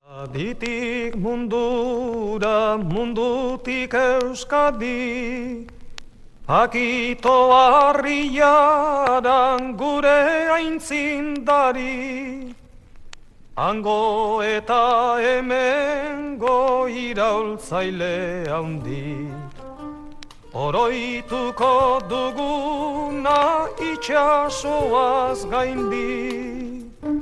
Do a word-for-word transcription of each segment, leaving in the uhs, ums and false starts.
Aditik mundura, mundutik Euskadi, Pakito harriaran gure aintzindari, hango eta hemengo iraultzaile handi, oroituko duguna itxasoaz gaindi.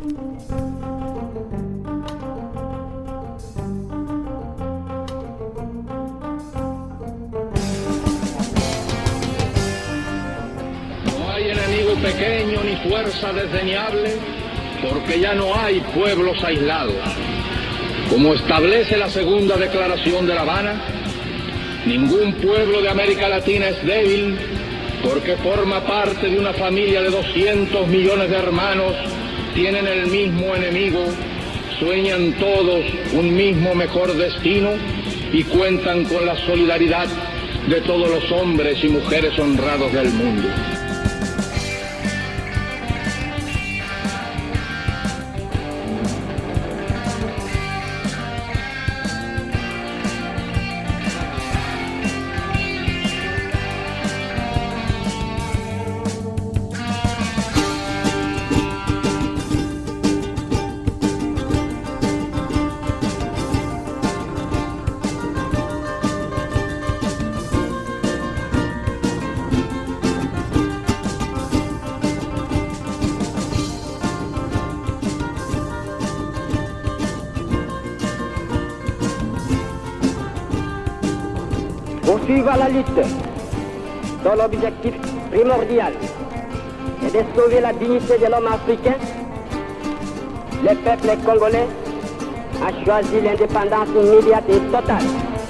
Pequeño ni fuerza desdeñable, porque ya no hay pueblos aislados. Como establece la segunda declaración de La Habana, ningún pueblo de América Latina es débil, porque forma parte de una familia de doscientos millones de hermanos, tienen el mismo enemigo, sueñan todos un mismo mejor destino y cuentan con la solidaridad de todos los hombres y mujeres honrados del mundo. Poursuivre la lutte dont l'objectif primordial est de sauver la dignité de l'homme africain, le peuple congolais a choisi l'indépendance immédiate et totale.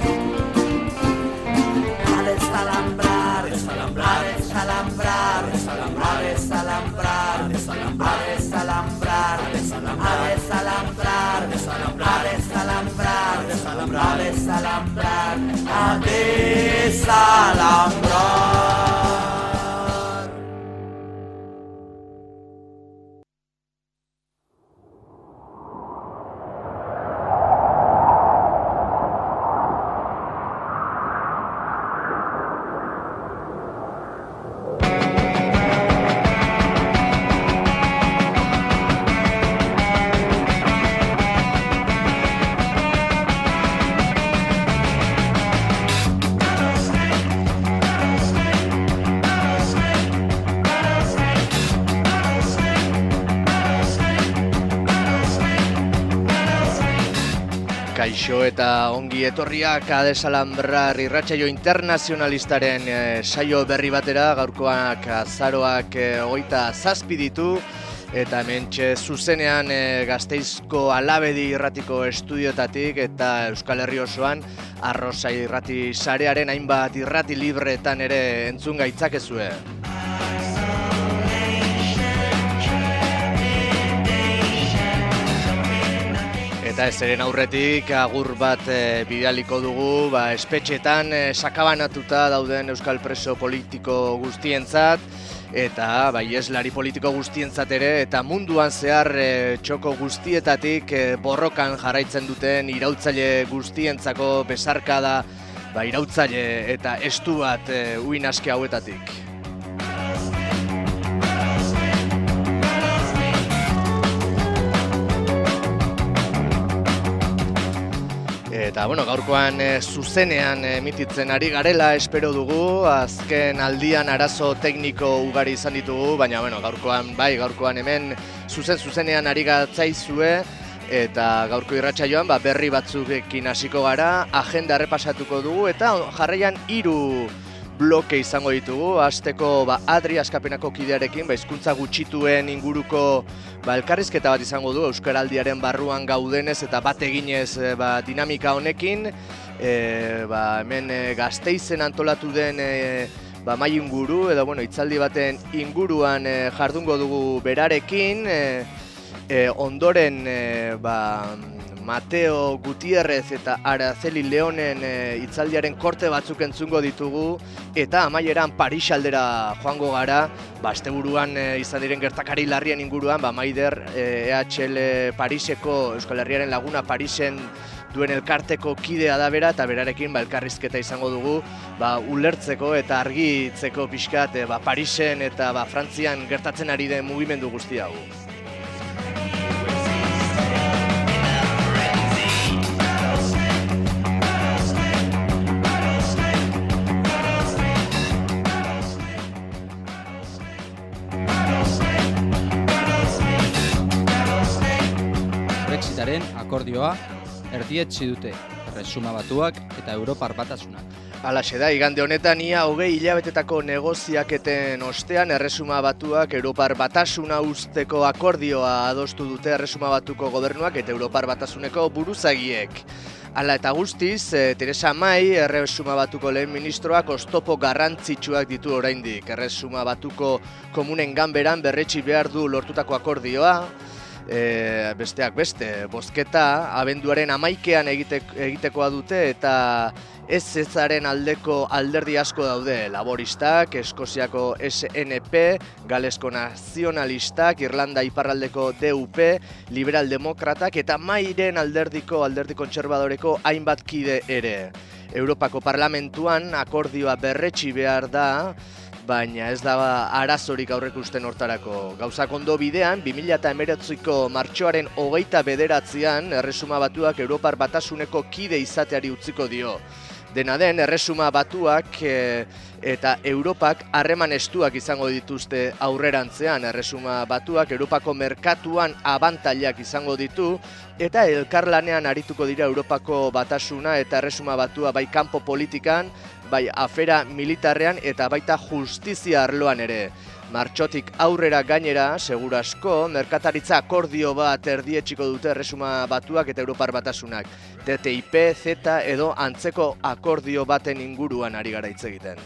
A desalambrar, desalambrar, desalambrar, desalambrar, desalambrar, desalambrar, desalambrar, desalambrar, desalambrar, desalambrar, desalambrar, desalambrar, desalambrar, a desalambrar. Kaixo eta ongi etorriak Adesalambrar irratsaio internazionalistaren e, saio berri batera, gaurkoak azaroak e, hogeita zazpi ditu, eta hementxe zuzenean e, Gasteizko Alabedi irratiko estudioetatik eta Euskal Herri osoan Arrosa irrati sarearen hainbat irrati libreetan ere entzun gaitzakezue. Eta ez eren aurretik agur bat e, bidaliko dugu, ba, espetxetan e, sakabanatuta dauden euskal preso politiko guztientzat, eta bai eslari politiko guztientzat ere, eta munduan zehar e, txoko guztietatik e, borrokan jarraitzen duten iraultzaile guztientzako besarkada, ba, iraultzaile eta estu bat e, uin aske hauetatik. Eta, bueno, gaurkoan e, zuzenean emititzen ari garela espero dugu, azken aldian arazo tekniko ugari izan ditugu, baina, bueno, gaurkoan, bai, gaurkoan hemen zuzen-zuzenean ari gatzaizue, eta gaurko irratsaioan ba, berri batzuekin hasiko gara, agenda errepasatuko dugu, eta jarraian hiru bloke izango ditugu, hasteko ba, Adri Askapenako kidearekin, ba, hizkuntza gutxituen inguruko ba, elkarrizketa bat izango du, Euskaraldiaren barruan gaudenez eta bat eginez ba, dinamika honekin, e, ba, hemen e, Gasteizen antolatu den e, ba, mai inguru, edo bueno, hitzaldi baten inguruan e, jardungo dugu berarekin, e, e, ondoren e, ba, Mateo Gutierrez eta Araceli Leonen e, hitzaldiaren korte batzuk entzungo ditugu, eta amaieran Paris aldera joango gara, ba, asteburuan e, izan diren gertakari larrien inguruan, ba, Maider e, E H L Pariseko, Euskal Herriaren Laguna Parisen duen elkarteko kidea da bera, eta berarekin ba, elkarrizketa izango dugu, ba, ulertzeko eta argitzeko pixkat e, ba, Parisen eta ba, Frantzian gertatzen ari den mugimendu guzti hau. Brexitaren akordioa erdietsi dute Erresuma Batuak eta Europar Batasunak. Halaxe da, igande honetan ia hogei hilabetetako negoziaketen ostean Erresuma Batuak Europar Batasuna uzteko akordioa adostu dute Erresuma Batuko gobernuak eta Europar Batasuneko buruzagiek. Hala eta guztiz, Teresa May, Erresuma Batuko lehen ministroak oztopo garrantzitsuak ditu oraindik. Erresuma Batuko komunen ganberan berretsi behar du lortutako akordioa, E, besteak beste, bozketa abenduaren hamaikean egitek, egitekoa dute eta ez ezaren aldeko alderdi asko daude, laboristak, Eskoziako S N P, Galesko nazionalistak, Irlanda iparraldeko D U P, liberal demokratak eta Mayren alderdiko alderdi kontserbadoreko hainbat kide ere. Europako Parlamentuan akordioa berretsi behar da, baina ez da arazorik aurreikusten hortarako. Gauzak ondo bidean, bi mila hemeretziko martxoaren hogeita bederatzean Erresuma Batuak Europar Batasuneko kide izateari utziko dio. Dena den, Erresuma Batuak e, eta Europak harreman estuak izango dituzte aurrerantzean. Erresuma Batuak Europako merkatuan abantailak izango ditu, eta elkarlanean arituko dira Europako Batasuna eta Erresuma Batua bai kanpo politikan, bai afera militarrean eta baita justizia arloan ere. Martxotik aurrera gainera, segurasko, merkataritza akordio bat erdietsiko dute Erresuma Batuak eta Europar Batasunak. T T I P, Z edo antzeko akordio baten inguruan ari gara hitz egiten.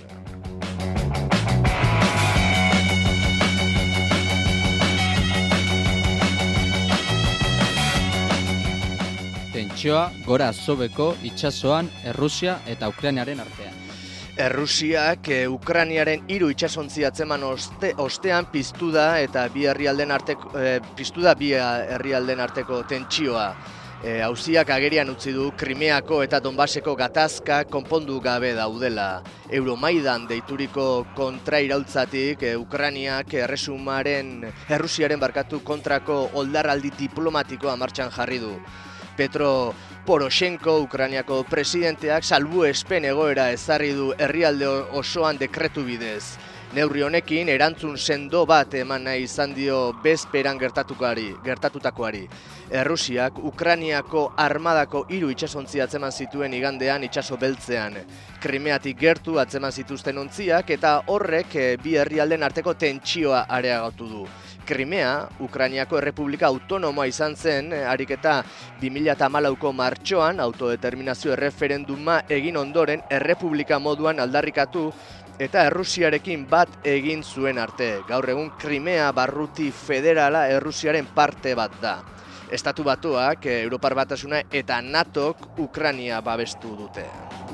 Tentsioa gora azobeko itsasoan Errusia eta Ukrainaren artean. Errusiak e, Ukrainiaren hiru itsasontzi atzeman oste, ostean piztu da eta bi herrialden arteko e, piztu da bi herrialden arteko tentsioa. E, auziak agerian utzi du Krimeako eta Donbaseko gatazka konpondu gabe daudela. Euromaidan deituriko kontrairaultzatik e, Ukrainiak Erresumaren Errusiaren barkatu kontrako oldarraldi diplomatikoa martxan jarri du. Petro Poroshenko, Ukrainiako presidenteak salbuespen egoera ezarri du herrialde osoan dekretu bidez. Neurri honekin erantzun sendo bat eman nahi izan dio bezperan gertatukari, gertatutakoari. Errusiak Ukrainiako armadako hiru itsasontzi atzeman zituen igandean itsaso beltzean. Krimeatik gertu atzeman zituzten ontziak eta horrek bi herrialden arteko tentsioa areagotu du. Krimea, Ukrainiako Errepublika Autonomoa izan zen, ariketa bi mila hamalauko martxoan autodeterminazio erreferenduma egin ondoren Errepublika moduan aldarrikatu eta Errusiarekin bat egin zuen arte. Gaur egun Krimea barruti federala Errusiaren parte bat da. Estatu Batuak, Europar Batasuna eta NATOk Ukraina babestu dute.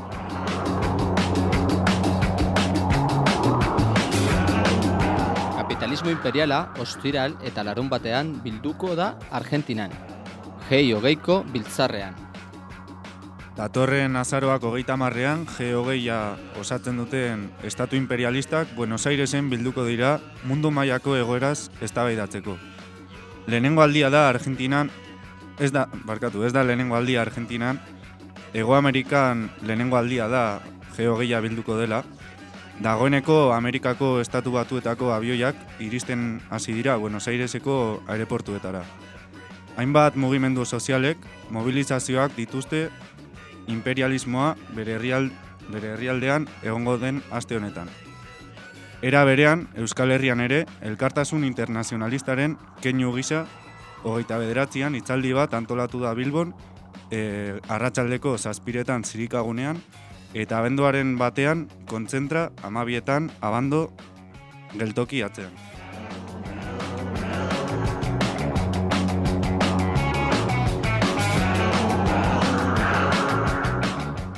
Kapitalismo imperiala ostiral eta larun batean bilduko da Argentinan. G hogeiko biltzarrean. Datorren azaroak hogeita hamarrean G hogeia osatzen duten estatu imperialistak Buenos Airesen bilduko dira mundu mailako egoeraz eztabaidatzeko. Lehenengo aldia da Argentinan, ez da, barkatu, ez da lehenengo aldia Argentinan, Hego Amerikan lehenengo aldia da G hogeia bilduko dela. Dagoeneko Amerikako estatu batuetako abioiak iristen hasi dira Buenos Aireseko aireportuetara. Hainbat mugimendu sozialek mobilizazioak dituzte imperialismoa bere herrial, bere herrialdean egongo den aste honetan. Era berean, Euskal Herrian ere, elkartasun internazionalistaren keinu gisa, hogeita bederatzian hitzaldi bat antolatu da Bilbon, e, arratsaldeko zazpiretan zirikagunean, eta abenduaren batean kontzentra hamabietan abando geltoki atzean.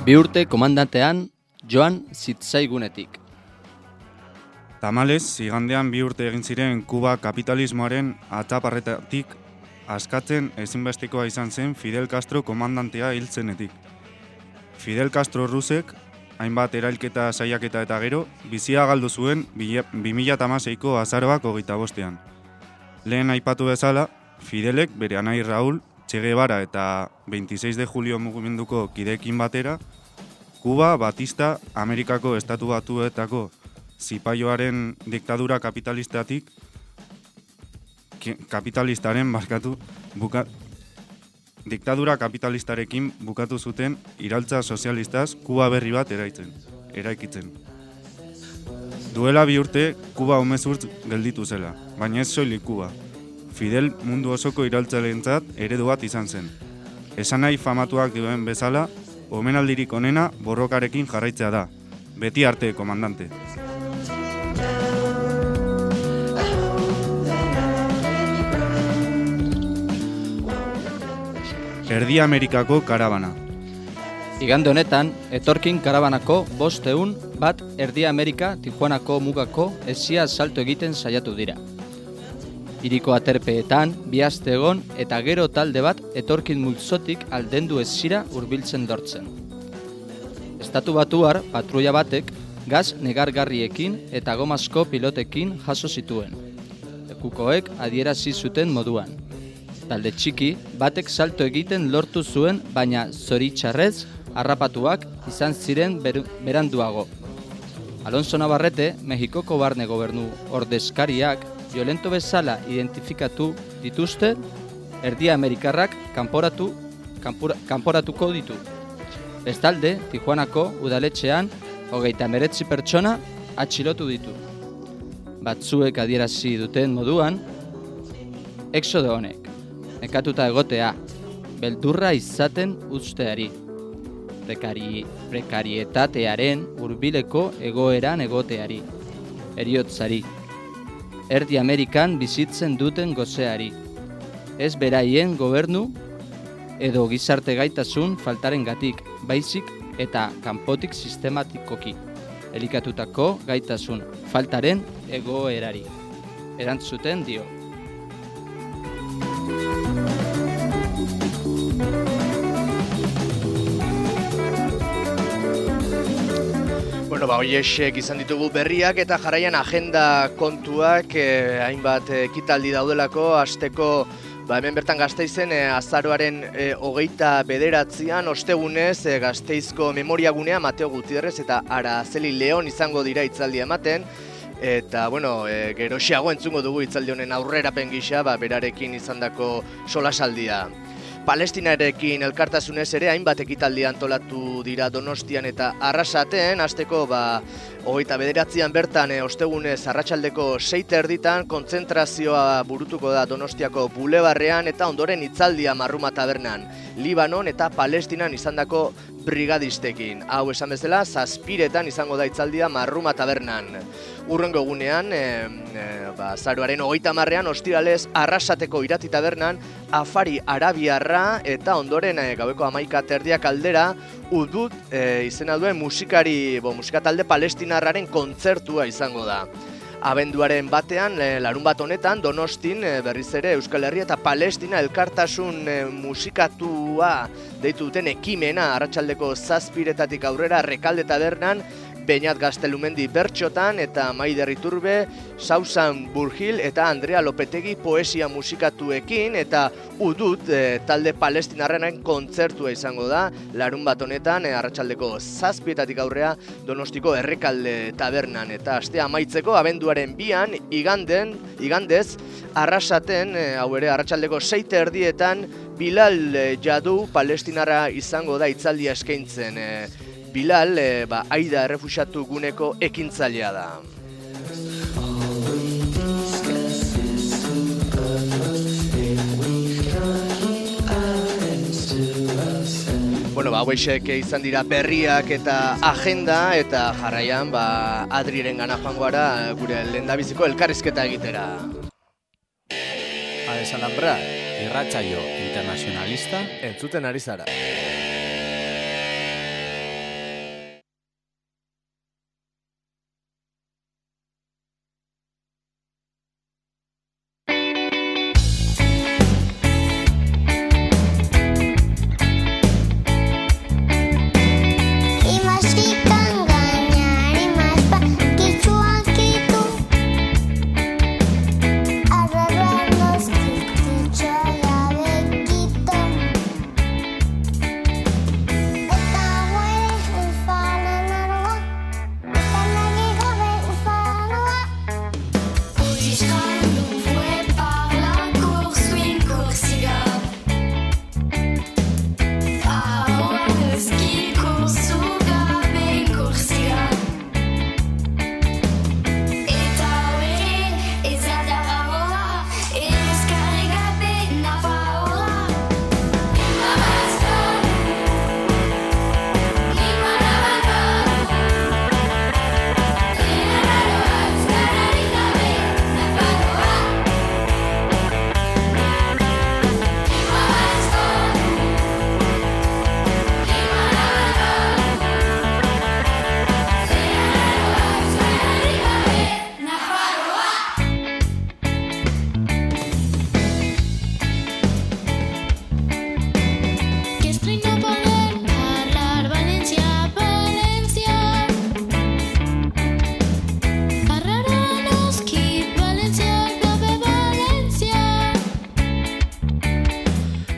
Bi urte komandantean joan zitzaigunetik. Tamalez, igandean bi urte egin ziren Kuba kapitalismoaren atzaparretatik askatzen ezinbestekoa izan zen Fidel Castro komandantea hil zenetik. Fidel Castro Rusek, hainbat erailketa saiaketa eta gero, bizia galdu zuen bi mila hamaseiko azaroak hogeita bostean. Lehen aipatu bezala, Fidelek bere anai Raúl, Che Guevara eta veintiseis de julio mugimenduko kideekin batera, Kuba, Batista, Amerikako Estatu Batuetako zipaioaren diktadura kapitalistatik, kapitalistaren barkatu, buka, diktadura kapitalistarekin bukatu zuten iraultza sozialistaz Kuba berri bat eraitzen, eraikitzen. Duela bi urte, Kuba umezurtz gelditu zela, baina ez soilik Kuba. Fidel mundu osoko iraultzaleentzat eredu bat izan zen. Esan nahi famatuak duen bezala, omenaldirik onena borrokarekin jarraitzea da. Beti arte, komandante. Erdi Amerikako karabana. Igande honetan, etorkin karabanako bosteun bat Erdi Amerika Tijuanako mugako esia salto egiten saiatu dira. Hiriko aterpeetan, bi aste egon eta gero talde bat etorkin multzotik aldendu esira hurbiltzen dortzen. Estatu Batuar patrulla batek gaz negargarriekin eta gomazko pilotekin jaso zituen. Lekukoek adierazi zuten moduan. Talde txiki batek salto egiten lortu zuen, baina zoritxarrez harrapatuak izan ziren ber beranduago. Alonso Navarrete, Mexikoko barne gobernu ordezkariak, violento bezala identifikatu dituzte, Erdi Amerikarrak kanporatu, kanpura, kanporatuko ditu. Bestalde, Tijuanako udaletxean hogeita hemeretzi pertsona atxilotu ditu. Batzuek adierazi duten moduan, exodo honek, nekatuta egotea, beldurra izaten uzteari, prekari, prekarietatearen hurbileko egoeran egoteari, heriotzari, Erdi Amerikan bizitzen duten gozeari, ez beraien gobernu edo gizarte gaitasun faltarengatik, baizik eta kanpotik sistematikoki elikatutako gaitasun faltaren egoerari. Erantzuten dio. Bueno, ba, hoiexek izan ditugu berriak eta jarraian agenda kontuak eh, hainbat ekitaldi daudelako, hasteko ba, hemen bertan Gasteizen eh, azaroaren eh, hogeita bederatzian, ostegunez eh, Gasteizko memoriagunea Mateo Gutierrez eta Araceli Leon izango dira hitzaldia ematen, eta bueno, e, geroxiago entzungo dugu hitzaldi honen aurrerapen gisa, ba, berarekin izandako solasaldia. Palestinarekin elkartasunez ere hainbat ekitaldi antolatu dira Donostian eta Arrasaten, hasteko ba hogeita bederatzian bertan e, ostegunez arratsaldeko sei erditan kontzentrazioa burutuko da Donostiako bulebarrean eta ondoren hitzaldia Marruma tabernan, Libanon eta Palestinan izandako brigadistekin. Hau esan bezala, zazpiretan izango da hitzaldia Marruma tabernan. Urrengo egunean, e, e, ba, azaroaren hogeita hamarrean ostiralez Arrasateko Irati tabernan afari arabiarra eta ondoren e, gaueko hamaika terdiak aldera Udut e, izena duen musikari, bo, musikatalde palestinarraren kontzertua izango da. Abenduaren batean, e, larun bat honetan, Donostin e, berriz ere Euskal Herria eta Palestina elkartasun e, musikatua deitu duten ekimena arratsaldeko zazpiretatik aurrera Rekalde tabernan, Beñat Gaztelumendi bertxotan eta Maider Iturbe, Sausan Burgil eta Andrea Lopetegi poesia musikatuekin eta Udut e, talde palestinarrenen kontzertua izango da larun bat honetan e, arratsaldeko zazpietatik aurrea Donostiko Errekalde tabernan eta astea amaitzeko abenduaren bian iganden, igandez Arrasaten e, hau ere arratsaldeko sei erdietan Bilal e, Jadu palestinarra izango da hitzaldia eskaintzen. E, Bilal, e, ba, Aida errefuxiatu guneko ekintzailea da. Bueno, ba, hauexek izan dira berriak eta agenda eta jarraian ba, Adriren gana joango gara gure lehendabiziko elkarrizketa egitera. Ades Alambra, irratsaio internazionalista entzuten ari zara.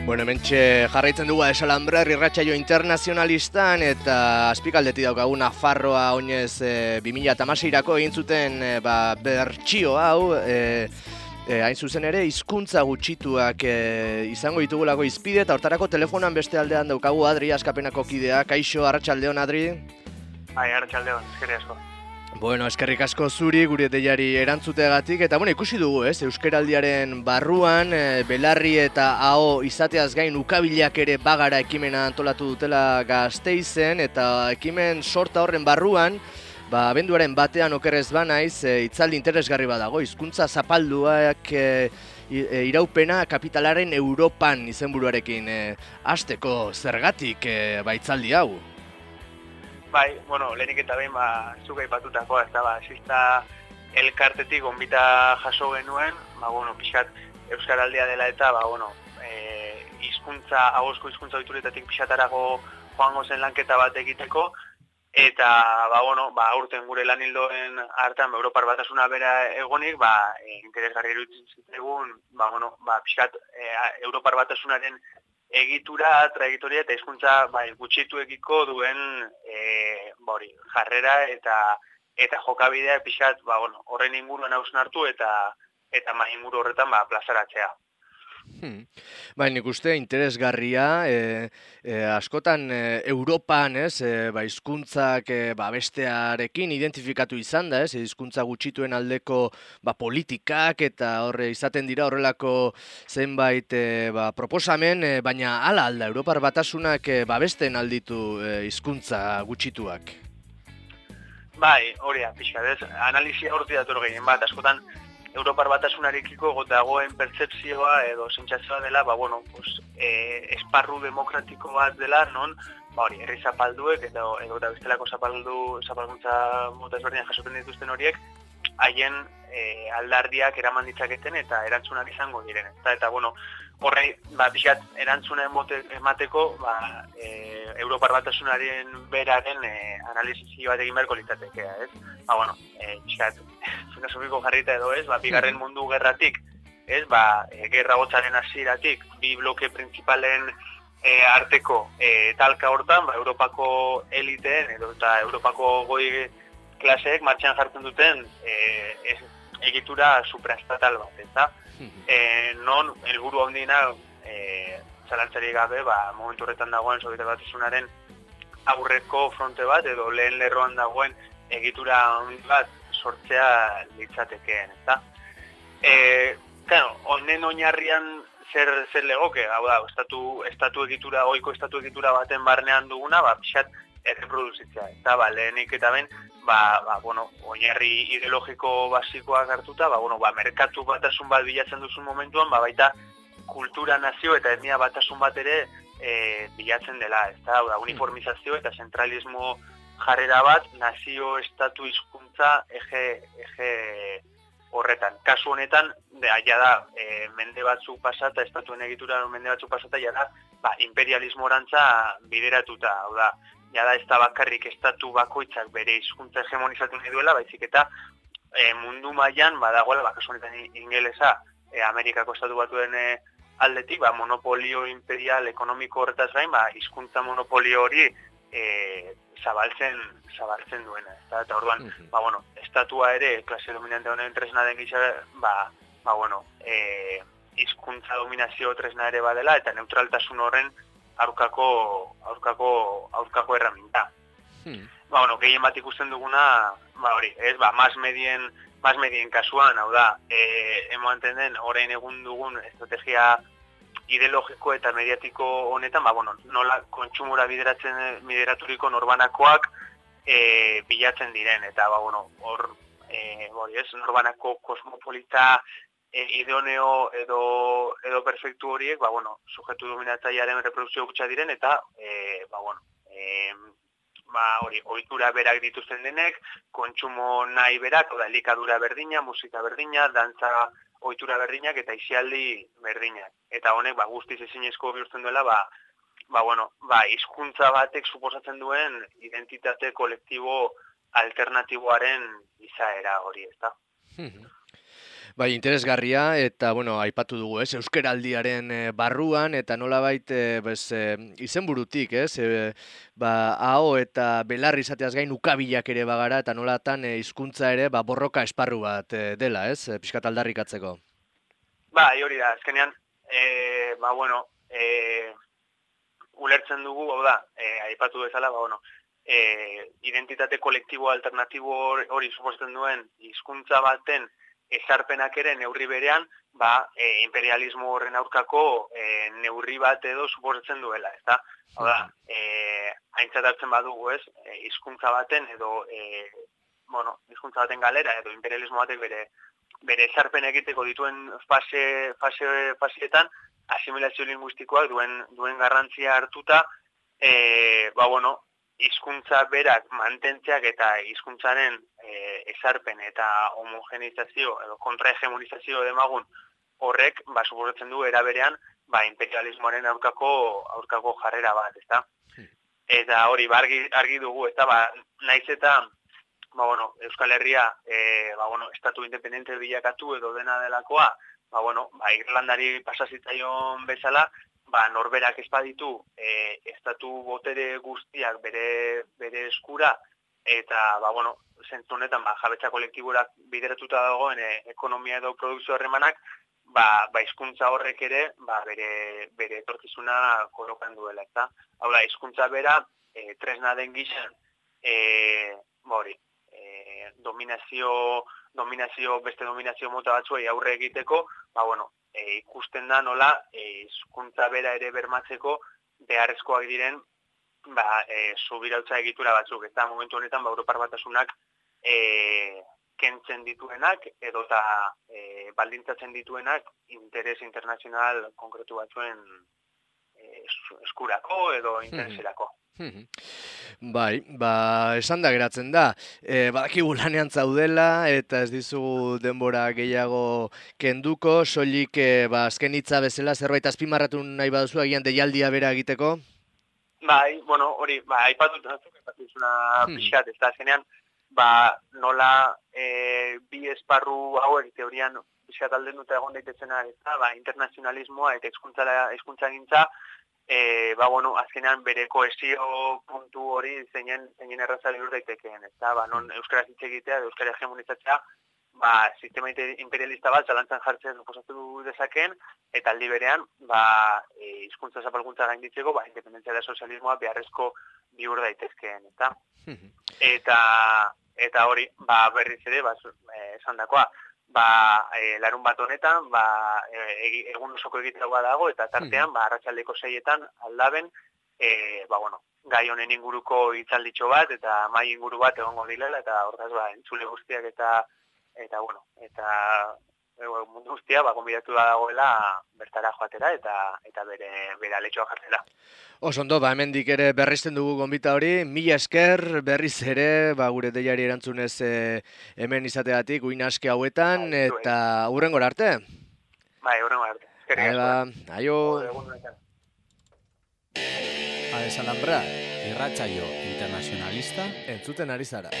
Bueno, hementxe jarraitzen dugu Desalambrar irratsaio internazionalistan eta azpikaldetik daukagu Nafarroa oinez e, bi mila hamaseirako egin zuten e, ba, bertsio hau e, e, hain zuzen ere hizkuntza gutxituak e, izango ditugulako izpide eta hortarako telefonan beste aldean daukagu Adri Askapenako kidea. Kaixo, arratsaldeon Adri. Bai, arratsaldeon, eskerrik asko. Bueno, eskerrik asko zuri gure deiari erantzuteagatik eta bueno, ikusi dugu, ez, Euskaraldiaren barruan e, belarri eta aho izateaz gain ukabilak ere bagara ekimena antolatu dutela Gasteizen eta ekimen sorta horren barruan, ba abenduaren batean okerrez banaiz, e, itzaldi interesgarri badago, hizkuntza zapalduak e, iraupena kapitalaren Europan izenburuarekin e, hasteko zergatik e, ba itzaldi hau. Bai, bueno, lehenik eta behin, ba, zuk aipatutakoa, ez da, ba, exista elkartetik gonbita jaso genuen, ba, bueno, pixkat Euskaraldia dela eta, ba, bueno, e, hizkuntza, ahozko hizkuntza ohituretatik pixatarago joango zen lanketa bat egiteko, eta, ba, bueno, ba, aurten gure lanildoen hartan, ba, Europar Batasuna bera egonik, ba, e, interesgarri iruditzen zitzaigun, ba, bueno, ba, pixkat e, Europar Batasunaren egitura, trajektoria eta hizkuntza bai gutxituekiko duen e, bori, jarrera eta eta jokabidea pixat, ba bueno, horren inguruan hausnartu eta eta mai inguru horretan ba plazaratzea. Hmm. Bai, nik uste interesgarria, e, e, askotan e, Europan, ez, e, ba, hizkuntzak e, ba, bestearekin identifikatu izan da, ez, hizkuntza gutxituen aldeko ba, politikak eta horre izaten dira horrelako zenbait e, ba, proposamen, e, baina hala alda, Europar Batasunak e, babesten alditu e, hizkuntza gutxituak. Bai, hori da, pixka, ez, analizia horti dator gehien bat, askotan Europar Batasunarekiko dagoen pertzepzioa edo sentsazioa dela, ba, bueno, pues, e, esparru demokratiko bat dela, non, ba, hori, herri zapalduek eta edo eta bestelako zapaldu, zapalduntza mota ezberdinak jasotzen dituzten horiek, haien e, aldardiak eraman ditzaketen eta erantzunak izango diren. Eta, eta bueno, horrei, ba, pixat, erantzuna emateko, ba, e, Europar Batasunaren beraren e, analizizio bat egin beharko litzatekea, ez? Ba, bueno, e, pixat, filosofiko jarrita edo ez, ba, bigarren mundu gerratik, ez, ba, e, gerra hotzaren hasieratik, bi bloke principalen e, arteko e, talka hortan, ba, Europako eliteen edo eta Europako goi klaseek martxan jartzen duten e, ez, egitura supraestatal bat, ez da? E, non, helburu handiena e, zalantzarik gabe, ba, momentu horretan dagoen Sobietar Batasunaren aurreko fronte bat, edo lehen lerroan dagoen egitura handi bat sortzea litzatekeen, ez da? E, claro, honen oinarrian zer, zer legoke, hau da, estatu, estatu egitura, ohiko estatu egitura baten barnean duguna, ba, pixat erreproduzitzea, eta ba, lehenik eta ben, ba, ba, bueno, oinarri ideologiko basikoak hartuta, ba, bueno, ba, merkatu batasun bat bilatzen duzun momentuan, ba, baita kultura, nazio eta etnia batasun bat ere e, bilatzen dela, ez da, ba, uniformizazio eta zentralismo jarrera bat, nazio, estatu, hizkuntza eje, eje horretan. Kasu honetan, de, ja da, e, mende batzuk pasata, estatuen egitura mende batzuk pasata, ja da, ba, imperialismo orantza bideratuta, hau da, ja da ez da bakarrik estatu bakoitzak bere hizkuntza hegemonizatu nahi duela, baizik eta e, mundu mailan badagoela, ba, kasu honetan ingelesa, e, Amerikako estatu batuen e, aldetik, ba, monopolio imperial ekonomiko horretaz gain, ba, hizkuntza monopolio hori e, zabaltzen, zabaltzen duena. Eta, eta orduan, mm-hmm. ba, bueno, estatua ere, klase dominante honen tresna den gisa, ba, ba, bueno, e, hizkuntza dominazio tresna ere badela, eta neutraltasun horren aurkako, aurkako, aurkako erraminta. Hmm. Ba, bueno, gehien bat ikusten duguna, ba, hori, ez, ba, mas medien, mas medien kasuan, hau da, e, emoanten den, orain egun dugun estrategia ideologiko eta mediatiko honetan, ba, bueno, nola kontsumora bideratzen, bideraturiko norbanakoak e, bilatzen diren, eta, ba, bueno, hor, e, hori, ez, norbanako kosmopolita, E, idoneo edo, edo perfektu horiek, ba, bueno, sujetu dominatzailearen reprodukzio gutxa diren, eta, e, ba, bueno, e, ba, hori, ohitura berak dituzten denek, kontsumo nahi berak, oda, elikadura berdina, musika berdina, dantza ohitura berdinak, eta isialdi berdinak. Eta honek, ba, guztiz ezinezko bihurtzen duela, ba, ba, bueno, ba, hizkuntza batek suposatzen duen identitate kolektibo alternatiboaren izaera hori, ez da? Bai, interesgarria, eta, bueno, aipatu dugu, ez, euskaraldiaren barruan, eta nolabait, e, bez, e, izenburutik, ez, e, ba, aho eta belarri izateaz gain ukabilak ere bagara, eta nolatan e, hizkuntza ere, ba, borroka esparru bat e, dela, ez, e, pixkat aldarrikatzeko. Ba, hori da, azkenean, e, ba, bueno, e, ulertzen dugu, hau da, e, aipatu bezala, ba, bueno, e, identitate kolektibo alternatibo hori suposatzen duen hizkuntza baten ezarpenak ere neurri berean, ba, e, imperialismo horren aurkako e, neurri bat edo suposatzen duela, ezta? Hau da, e, aintzat hartzen badugu, ez, e, hizkuntza baten edo, e, bueno, hizkuntza baten galera edo imperialismo batek bere bere ezarpen egiteko dituen fase, fase, faseetan, asimilazio linguistikoak duen, duen garrantzia hartuta, e, ba, bueno, hizkuntza berak mantentzeak eta hizkuntzaren e, ezarpen eta homogenizazio edo kontrahegemonizazio demagun horrek, ba, suposatzen du era berean, ba, imperialismoaren aurkako aurkako jarrera bat, ezta? Eta hori, ba, argi, argi dugu, ezta, ba, naiz eta ba, bueno, Euskal Herria e, ba, bueno, estatu independente bilakatu edo dena delakoa, ba, bueno, ba, Irlandari pasazitzaion bezala, ba, norberak espaditu e, estatu botere guztiak bere, bere eskura, eta, ba, bueno, zentzu honetan, ba, jabetza kolektiborak bideratuta dagoen e, ekonomia edo produkzio harremanak, ba, ba, hizkuntza horrek ere, ba, bere, bere etorkizuna kolokan duela, eta, hau da, hizkuntza bera, e, tresna den gizan, e, ba, hori, e, dominazio, dominazio, beste dominazio mota batzuei aurre egiteko, ba, bueno, E, ikusten da nola hizkuntza e, bera ere bermatzeko beharrezkoak diren ba, e, subirautza egitura batzuk. Eta momentu honetan ba, Europar Batasunak e, kentzen dituenak edo eta e, baldintzatzen dituenak interes internazional konkretu batzuen e, eskurako edo intereserako. Bai, ba, esan da geratzen da, e, badakigu lanean zaudela eta ez dizugu denbora gehiago kenduko, soilik e, ba, azken hitza bezala zerbait azpimarratu nahi baduzu agian deialdia bera egiteko? Bai, bueno, hori, ba, aipatut nazuk, aipatuzuna hmm. pixkat, ez da azkenean, ba, nola e, bi esparru hauek teorian pixkat alden dute egon daitezena, ez da, ba, internazionalismoa eta hizkuntza gintza, E, ba, bueno, azkenean bere kohesio puntu hori zeinen, zeinen erraza bihur daitekeen, ez da, ba, non euskaraz hitz egitea, euskara hegemonizatzea, ba, sistema imperialista bat zalantzan jartzen suposatu dezakeen, eta aldi berean, ba, e, hizkuntza zapalkuntza gainditzeko, ba, independentzia da sozialismoa beharrezko bihur daitezkeen, ez da. Eta, eta hori, ba, berriz ere, ba, esan dakoa, ba, e, larun bat honetan, ba, e, egun osoko egiteragoa dago, eta tartean, ba, arratsaldeko seietan aldaben, e, ba, bueno, gai honen inguruko hitzalditxo bat, eta mai inguru bat egongo dilela, eta hortaz, ba, entzule guztiak eta, eta, bueno, eta e, mundu guztia, ba, gonbidatu da dagoela bertara joatera, eta, eta bere, bere aletxoa jartzera. Osondo, ba, hemendik ere berrizten dugu gonbita hori, mila esker berriz ere, ba, gure deiari erantzunez e, hemen izategatik, uin aske hauetan, ba, eta hurrengora arte. Bai, hurrengora arte. Eskerrik asko. Aio. A desalambrar, irratsaio internacionalista, entzuten ari zara.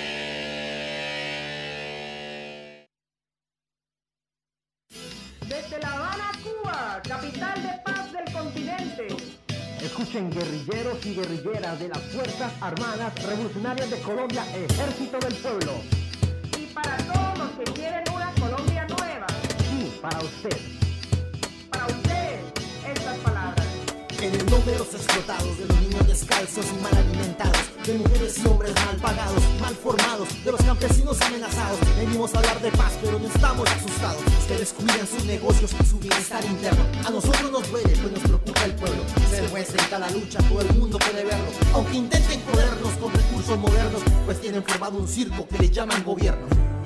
Desde La Habana, Cuba, capital de paz del continente. Escuchen, guerrilleros y guerrilleras de las Fuerzas Armadas Revolucionarias de Colombia, Ejército del Pueblo. Y para todos los que quieren una Colombia nueva. Sí, para usted. Para usted, estas palabras. En el nombre de los explotados, de los niños descalzos y mal alimentados, de mujeres y hombres mal pagados, mal formados, de los campesinos amenazados, venimos a hablar de paz, pero no estamos asustados. Ustedes cuidan sus negocios y su bienestar interno. A nosotros nos duele, pues nos preocupa el pueblo. Ser juez en cada lucha, todo el mundo puede verlo. Aunque intenten jodernos con recursos modernos, pues tienen formado un circo que le llaman gobierno.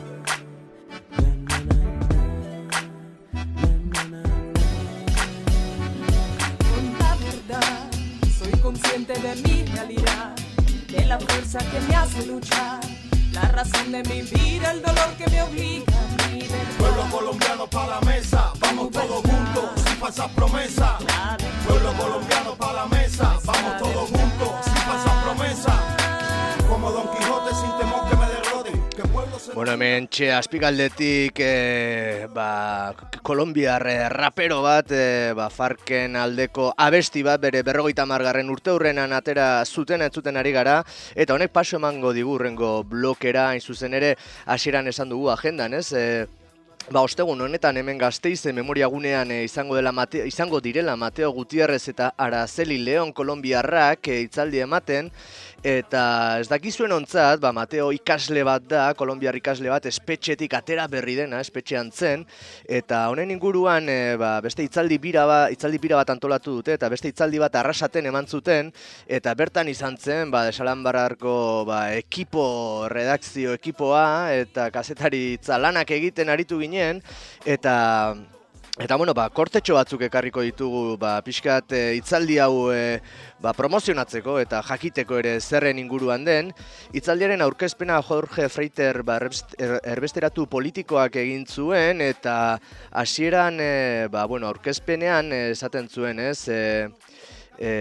Consciente de mi realidad, de la fuerza que me hace luchar, la razón de mi vida, el dolor que me obliga a mi verdad. Pueblo colombiano pa' la mesa, vamos todos juntos, sin falsas promesas. Pueblo colombiano pa' la mesa, vamos todos juntos, sin falsas promesas. Como Don Quijote sin temor que me derrote. Bueno, hemen txe azpigaldetik e, ba, kolombiar e, rapero bat, e, ba, Farken aldeko abesti bat, bere berrogeita hamargarren urte hurrenan atera zuten, ez zuten ari gara, eta honek paso emango digu hurrengo blokera, hain zuzen ere, hasieran esan dugu agendan, ez? E, Ba, ostegun honetan hemen Gasteize memoriagunean e, izango, dela Mateo, izango direla Mateo Gutierrez eta Araceli Leon kolombiarrak e, hitzaldi ematen, eta ez dakizuen ontzat, ba, Mateo ikasle bat da, kolombiar ikasle bat, espetxetik atera berri dena, espetxean zen, eta honen inguruan e, ba, beste hitzaldi bira, ba, hitzaldi bira bat antolatu dute, eta beste hitzaldi bat Arrasaten eman zuten, eta bertan izan zen, ba, Desalanbarrarko ba, ekipo, redakzio ekipoa, eta kazetaritza lanak egiten aritu ginen, eta eta bueno, ba, kortetxo batzuk ekarriko ditugu ba, pixkat e, hitzaldi hau e, ba, promozionatzeko eta jakiteko ere zerren inguruan den. Hitzaldiaren aurkezpena Jorge Freiter ba, erbesteratu politikoak egin zuen, eta hasieran e, ba, bueno, aurkezpenean e, esaten zuen, ez? E, e,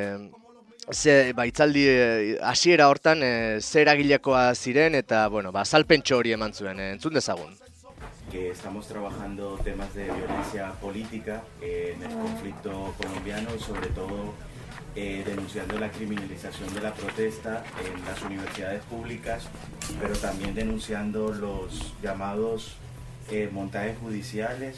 Ze, ba, itzaldi hasiera hortan e, zer eragilekoa ziren, eta bueno, ba, azalpentxo hori eman zuen, e, entzun dezagun. Que estamos trabajando temas de violencia política eh, en el conflicto colombiano y sobre todo eh, denunciando la criminalización de la protesta en las universidades públicas, pero también denunciando los llamados eh, montajes judiciales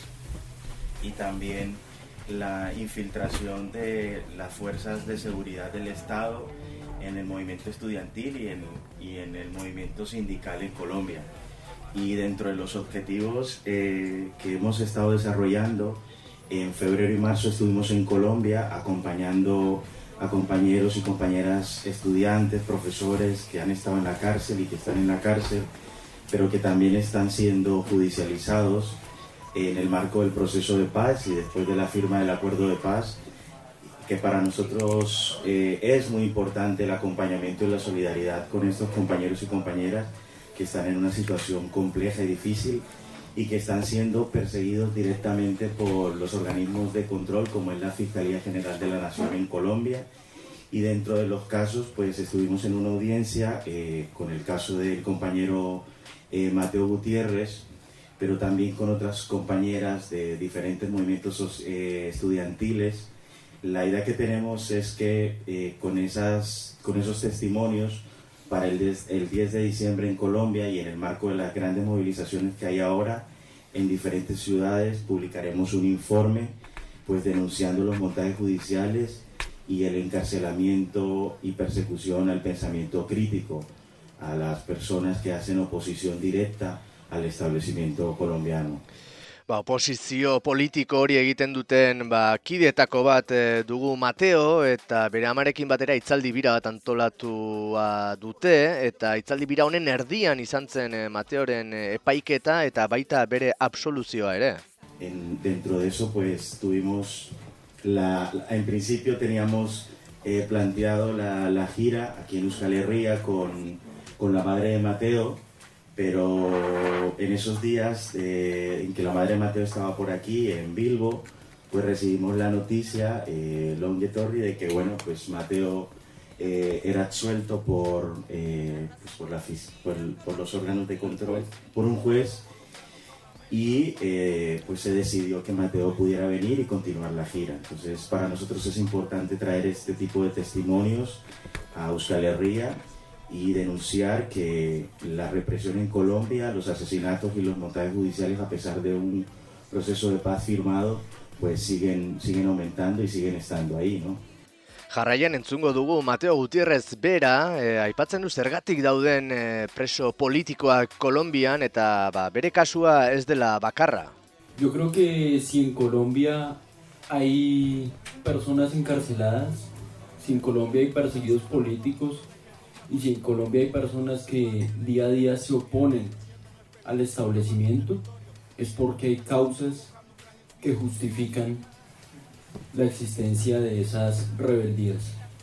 y también la infiltración de las fuerzas de seguridad del Estado en el movimiento estudiantil y en, y en el movimiento sindical en Colombia. Y dentro de los objetivos eh, que hemos estado desarrollando, en febrero y marzo estuvimos en Colombia acompañando a compañeros y compañeras estudiantes, profesores que han estado en la cárcel y que están en la cárcel, pero que también están siendo judicializados en el marco del proceso de paz y después de la firma del acuerdo de paz, que para nosotros eh, es muy importante el acompañamiento y la solidaridad con estos compañeros y compañeras que están en una situación compleja y difícil y que están siendo perseguidos directamente por los organismos de control, como es la Fiscalía General de la Nación en Colombia. Y dentro de los casos, pues estuvimos en una audiencia eh, con el caso del compañero eh, Mateo Gutiérrez, pero también con otras compañeras de diferentes movimientos eh, estudiantiles. La idea que tenemos es que eh, con, esas, con esos testimonios, para el diez de diciembre en Colombia y en el marco de las grandes movilizaciones que hay ahora en diferentes ciudades, publicaremos un informe pues denunciando los montajes judiciales y el encarcelamiento y persecución al pensamiento crítico, a las personas que hacen oposición directa al establecimiento colombiano. Ba, oposizio politiko hori egiten duten ba, kideetako bat e, dugu Mateo, eta bere amarekin batera hitzaldi bira bat antolatua dute, eta hitzaldi bira honen erdian izan zen e, Mateoren epaiketa eta baita bere absoluzioa ere. En, dentro de eso, pues, tuvimos, la, la, en principio teníamos eh, planteado la, la gira aquí en Euskal Herria con, con la madre de Mateo, pero en esos días eh, en que la madre de Mateo estaba por aquí, en Bilbo, pues recibimos la noticia, eh, Longue Torri, de que bueno, pues Mateo eh, era absuelto por, eh, pues por, la, por, por los órganos de control, por un juez, y eh, pues se decidió que Mateo pudiera venir y continuar la gira. Entonces para nosotros es importante traer este tipo de testimonios a Euskal Herria y denunciar que la represión en Colombia, los asesinatos y los montajes judiciales, a pesar de un proceso de paz firmado, pues siguen, siguen aumentando y siguen estando ahí, ¿no? Jarraian entzungo dugu Mateo Gutierrez bera, eh, aipatzen du zergatik dauden eh, preso politikoak Kolombian, eta ba, bere kasua ez dela bakarra. Yo creo que si en Colombia hay personas encarceladas, si en Colombia hay perseguidos políticos, y si en Colombia hay personas que día a día se oponen al establecimiento, es porque hay causas que justifican la existencia de esas rebeldías.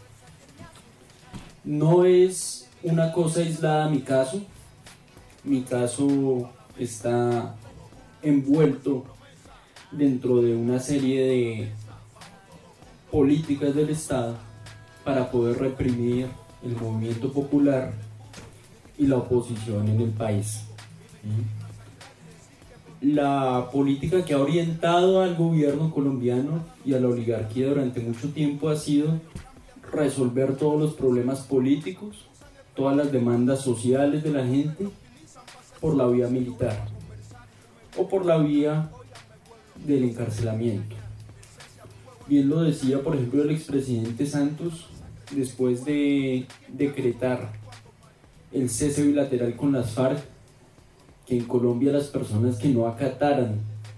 No es una cosa aislada mi caso, mi caso está envuelto dentro de una serie de políticas del Estado para poder reprimir el movimiento popular y la oposición en el país. La política que ha orientado al gobierno colombiano y a la oligarquía durante mucho tiempo ha sido resolver todos los problemas políticos, todas las demandas sociales de la gente por la vía militar o por la vía del encarcelamiento. Bien lo decía, por ejemplo, el expresidente Santos después de decretar el cese bilateral con las FARC, que en Colombia las personas que no acataran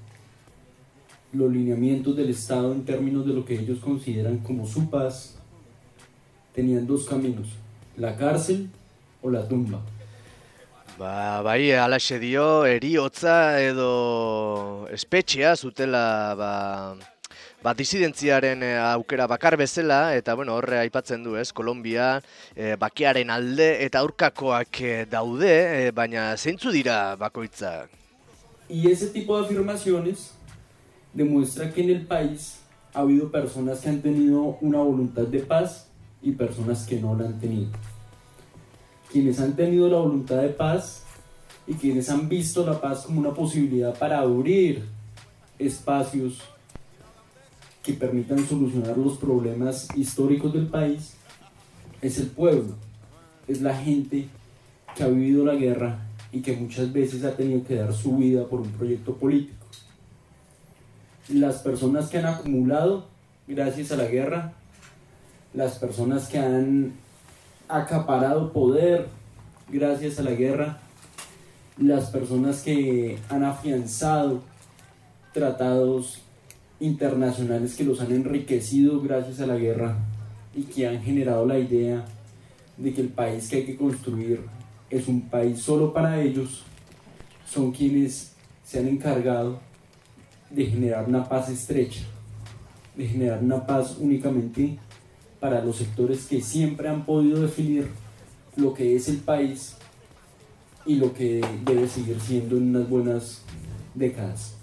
los lineamientos del Estado en términos de lo que ellos consideran como su paz, tenían dos caminos, la cárcel o la tumba. Ba, bai, alaxe dio, eriotza edo espetxea zutela, ba, ba disidentziaren aukera bakar bezala, eta bueno, horre aipatzen du, ez, Kolombia e, bakearen alde eta aurkakoak daude, e, baina zeintzu dira bakoitza? Y ese tipo de afirmaciones demuestra que en el país ha habido personas que han tenido una voluntad de paz y personas que no la han tenido. Quienes han tenido la voluntad de paz y quienes han visto la paz como una posibilidad para abrir espacios que permitan solucionar los problemas históricos del país, es el pueblo, es la gente que ha vivido la guerra y que muchas veces ha tenido que dar su vida por un proyecto político. Las personas que han acumulado gracias a la guerra, las personas que han acaparado poder gracias a la guerra, las personas que han afianzado tratados internacionales que los han enriquecido gracias a la guerra y que han generado la idea de que el país que hay que construir es un país solo para ellos, son quienes se han encargado de generar una paz estrecha, de generar una paz únicamente para los sectores que siempre han podido definir lo que es el país y lo que debe seguir siendo en unas buenas décadas.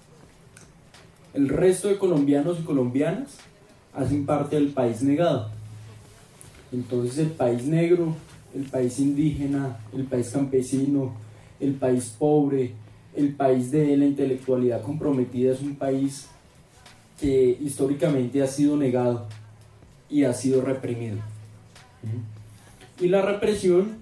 El resto de colombianos y colombianas hacen parte del país negado. Entonces el país negro, el país indígena, el país campesino, el país pobre, el país de la intelectualidad comprometida es un país que históricamente ha sido negado y ha sido reprimido. Y la represión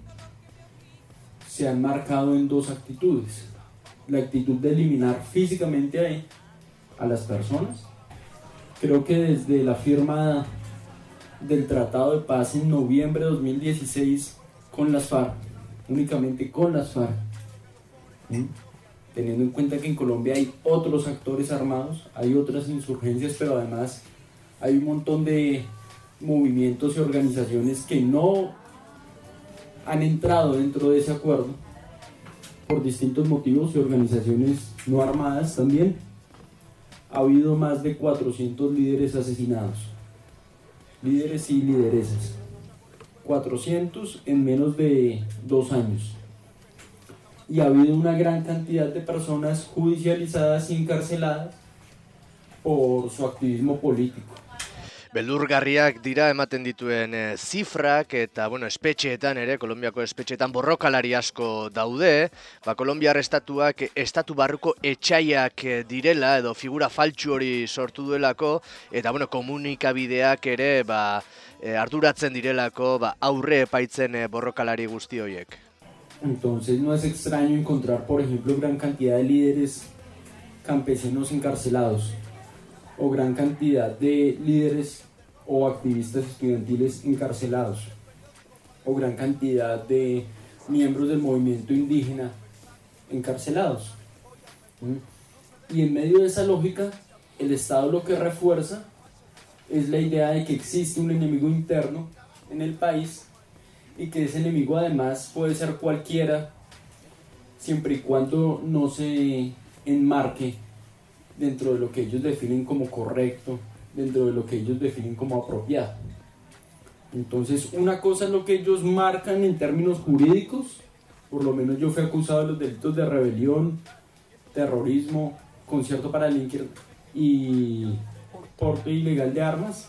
se ha marcado en dos actitudes. La actitud de eliminar físicamente a, a las personas. Creo que desde la firma del Tratado de Paz en noviembre de dos mil dieciséis con las FARC, únicamente con las FARC, ¿sí? Teniendo en cuenta que en Colombia hay otros actores armados, hay otras insurgencias, pero además hay un montón de movimientos y organizaciones que no han entrado dentro de ese acuerdo por distintos motivos, y organizaciones no armadas también. Ha habido más de cuatrocientos líderes asesinados, líderes y lideresas, cuatrocientos en menos de dos años, y ha habido una gran cantidad de personas judicializadas y encarceladas por su activismo político. Beldurgarriak dira ematen dituen e, zifrak eta bueno, espetxeetan ere, Kolonbiako espetxeetan borrokalari asko daude, ba, Kolonbiar estatuak estatu barruko etxaiak direla edo figura faltsu hori sortu duelako, eta bueno, komunikabideak ere ba, e, arduratzen direlako ba, aurre epaitzen e, borrokalari guzti horiek. Entonces no es extraño encontrar, por ejemplo, gran cantidad de líderes campesinos encarcelados, o gran cantidad de líderes o activistas estudiantiles encarcelados, o gran cantidad de miembros del movimiento indígena encarcelados. ¿Mm? Y en medio de esa lógica, el Estado lo que refuerza es la idea de que existe un enemigo interno en el país, y que ese enemigo además puede ser cualquiera, siempre y cuando no se enmarque dentro de lo que ellos definen como correcto, dentro de lo que ellos definen como apropiado. Entonces, una cosa es lo que ellos marcan en términos jurídicos, por lo menos yo fui acusado de los delitos de rebelión, terrorismo, concierto para delinquir y porte ilegal de armas.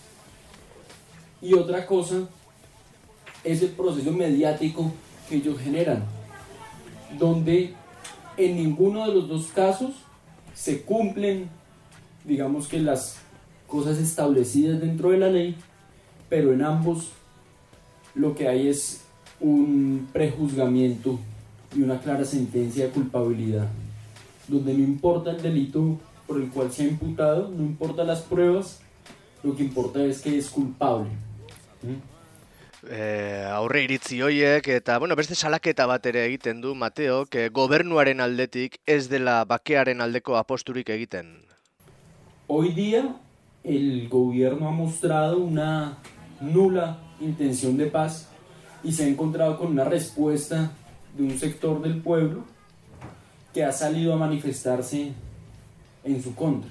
Y otra cosa es el proceso mediático que ellos generan, donde En ninguno de los dos casos se cumplen, digamos que las cosas establecidas dentro de la ley, pero en ambos lo que hay es un prejuzgamiento y una clara sentencia de culpabilidad, donde no importa el delito por el cual se ha imputado, no importa las pruebas, lo que importa es que es culpable. ¿Mm? Eh, aurre iritzi hoiek eta bueno, beste salaketa bat ere egiten du Mateo, que gobernuaren aldetik ez dela bakearen aldeko aposturik egiten. Hoy día el gobierno ha mostrado una nula intención de paz y se ha encontrado con una respuesta de un sector del pueblo que ha salido a manifestarse en su contra.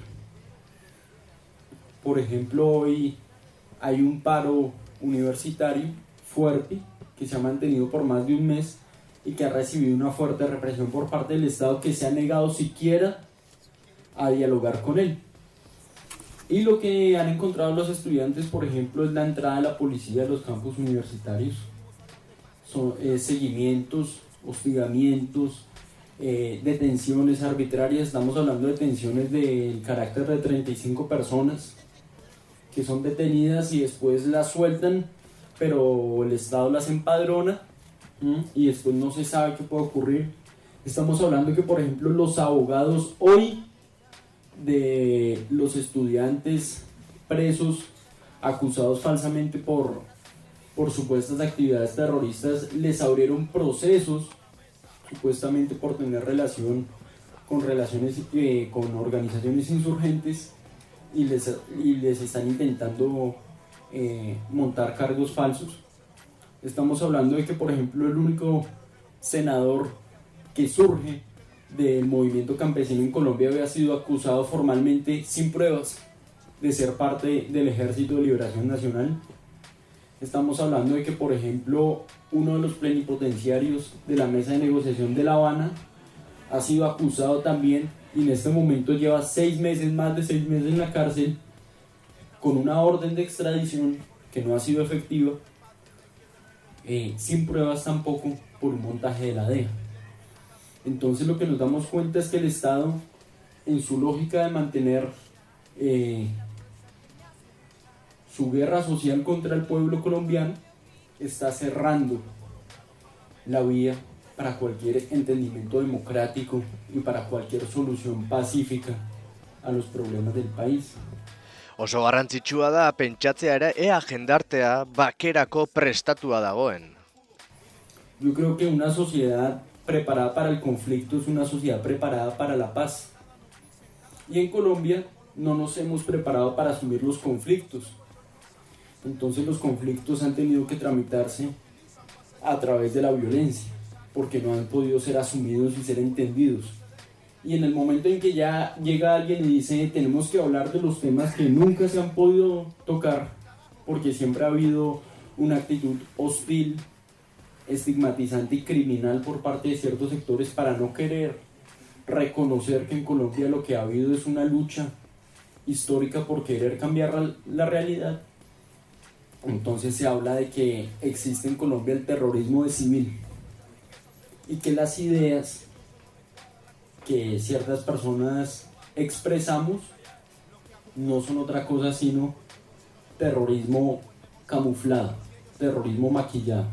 Por ejemplo, hoy hay un paro universitario fuerte que se ha mantenido por más de un mes y que ha recibido una fuerte represión por parte del Estado, que se ha negado siquiera a dialogar con él. Y lo que han encontrado los estudiantes, por ejemplo, es la entrada de la policía a los campus universitarios, son eh, seguimientos, hostigamientos, eh, detenciones arbitrarias. Estamos hablando de detenciones del carácter de treinta y cinco personas que son detenidas y después las sueltan, pero el Estado las empadrona, ¿m? y después no se sabe qué puede ocurrir. Estamos hablando de que, por ejemplo, los abogados hoy de los estudiantes presos acusados falsamente por, por supuestas actividades terroristas les abrieron procesos supuestamente por tener relación con relaciones eh, con organizaciones insurgentes, y les, y les están intentando eh, montar cargos falsos. Estamos hablando de que, por ejemplo, el único senador que surge del movimiento campesino en Colombia había sido acusado formalmente, sin pruebas, de ser parte del Ejército de Liberación Nacional. Estamos hablando de que, por ejemplo, uno de los plenipotenciarios de la mesa de negociación de La Habana ha sido acusado también, y en este momento lleva seis meses, más de seis meses en la cárcel, con una orden de extradición que no ha sido efectiva, eh, sin pruebas tampoco, por un montaje de la D E A. Entonces lo que nos damos cuenta es que el Estado, en su lógica de mantener eh, su guerra social contra el pueblo colombiano, está cerrando la vía para cualquier entendimiento democrático y para cualquier solución pacífica a los problemas del país. Oso garrantzitsua da pentsatzea ere ea jendartea bakerako prestatua dagoen. Yo creo que una sociedad preparada para el conflicto es una sociedad preparada para la paz. Y en Colombia no nos hemos preparado para asumir los conflictos. Entonces los conflictos han tenido que tramitarse a través de la violencia, porque no han podido ser asumidos y ser entendidos. Y en el momento en que ya llega alguien y dice tenemos que hablar de los temas que nunca se han podido tocar, porque siempre ha habido una actitud hostil, estigmatizante y criminal por parte de ciertos sectores para no querer reconocer que en Colombia lo que ha habido es una lucha histórica por querer cambiar la realidad. Entonces se habla de que existe en Colombia el terrorismo de civil y que las ideas que ciertas personas expresamos no son otra cosa sino terrorismo camuflado, terrorismo maquillado.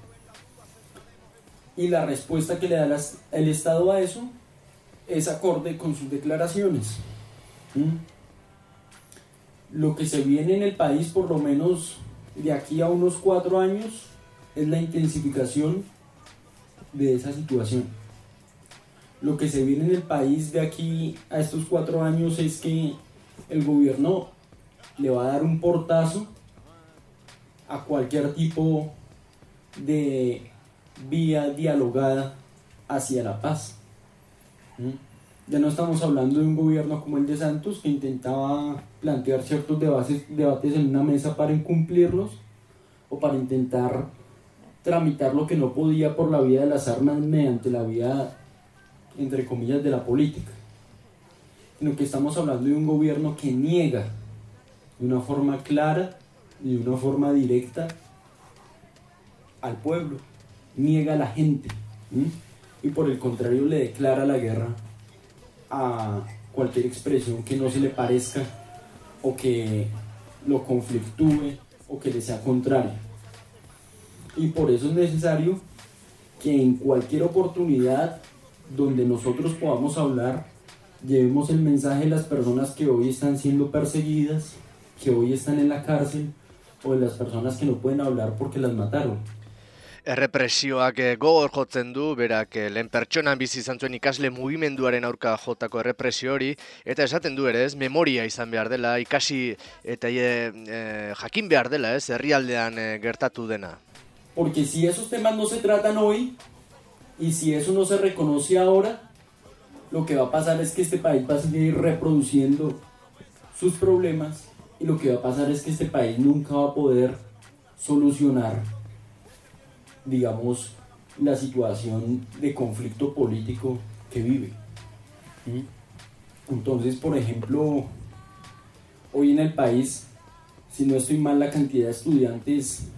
Y la respuesta que le da las, el Estado a eso es acorde con sus declaraciones. ¿Mm? Lo que se viene en el país, por lo menos de aquí a unos cuatro años, es la intensificación de esa situación. Lo que se viene en el país de aquí a estos cuatro años es que el gobierno le va a dar un portazo a cualquier tipo de vía dialogada hacia la paz. ¿Mm? Ya no estamos hablando de un gobierno como el de Santos, que intentaba plantear ciertos debates, debates en una mesa para incumplirlos o para intentar tramitar lo que no podía por la vía de las armas mediante la vía, entre comillas, de la política, sino que estamos hablando de un gobierno que niega de una forma clara y de una forma directa al pueblo, niega a la gente. ¿Mm? y por el contrario le declara la guerra a cualquier expresión que no se le parezca o que lo conflictúe o que le sea contraria. Y por eso es necesario que en cualquier oportunidad donde nosotros podamos hablar, llevemos el mensaje de las personas que hoy están siendo perseguidas, que hoy están en la cárcel, o de las personas que no pueden hablar porque las mataron. Errepresioak gogor jotzen du, berak lehen pertsonan bizi izan zuen ikasle mugimenduaren aurka jotako errepresio hori, eta esaten du ere, ez, memoria izan behar dela, ikasi eta e, e, jakin behar dela, ez, herrialdean e, gertatu dena. Porque si esos temas no se tratan hoy, y si eso no se reconoce ahora, lo que va a pasar es que este país va a seguir reproduciendo sus problemas, y lo que va a pasar es que este país nunca va a poder solucionar, digamos, la situación de conflicto político que vive. ¿Sí? Entonces, por ejemplo, hoy en el país, si no estoy mal, la cantidad de estudiantes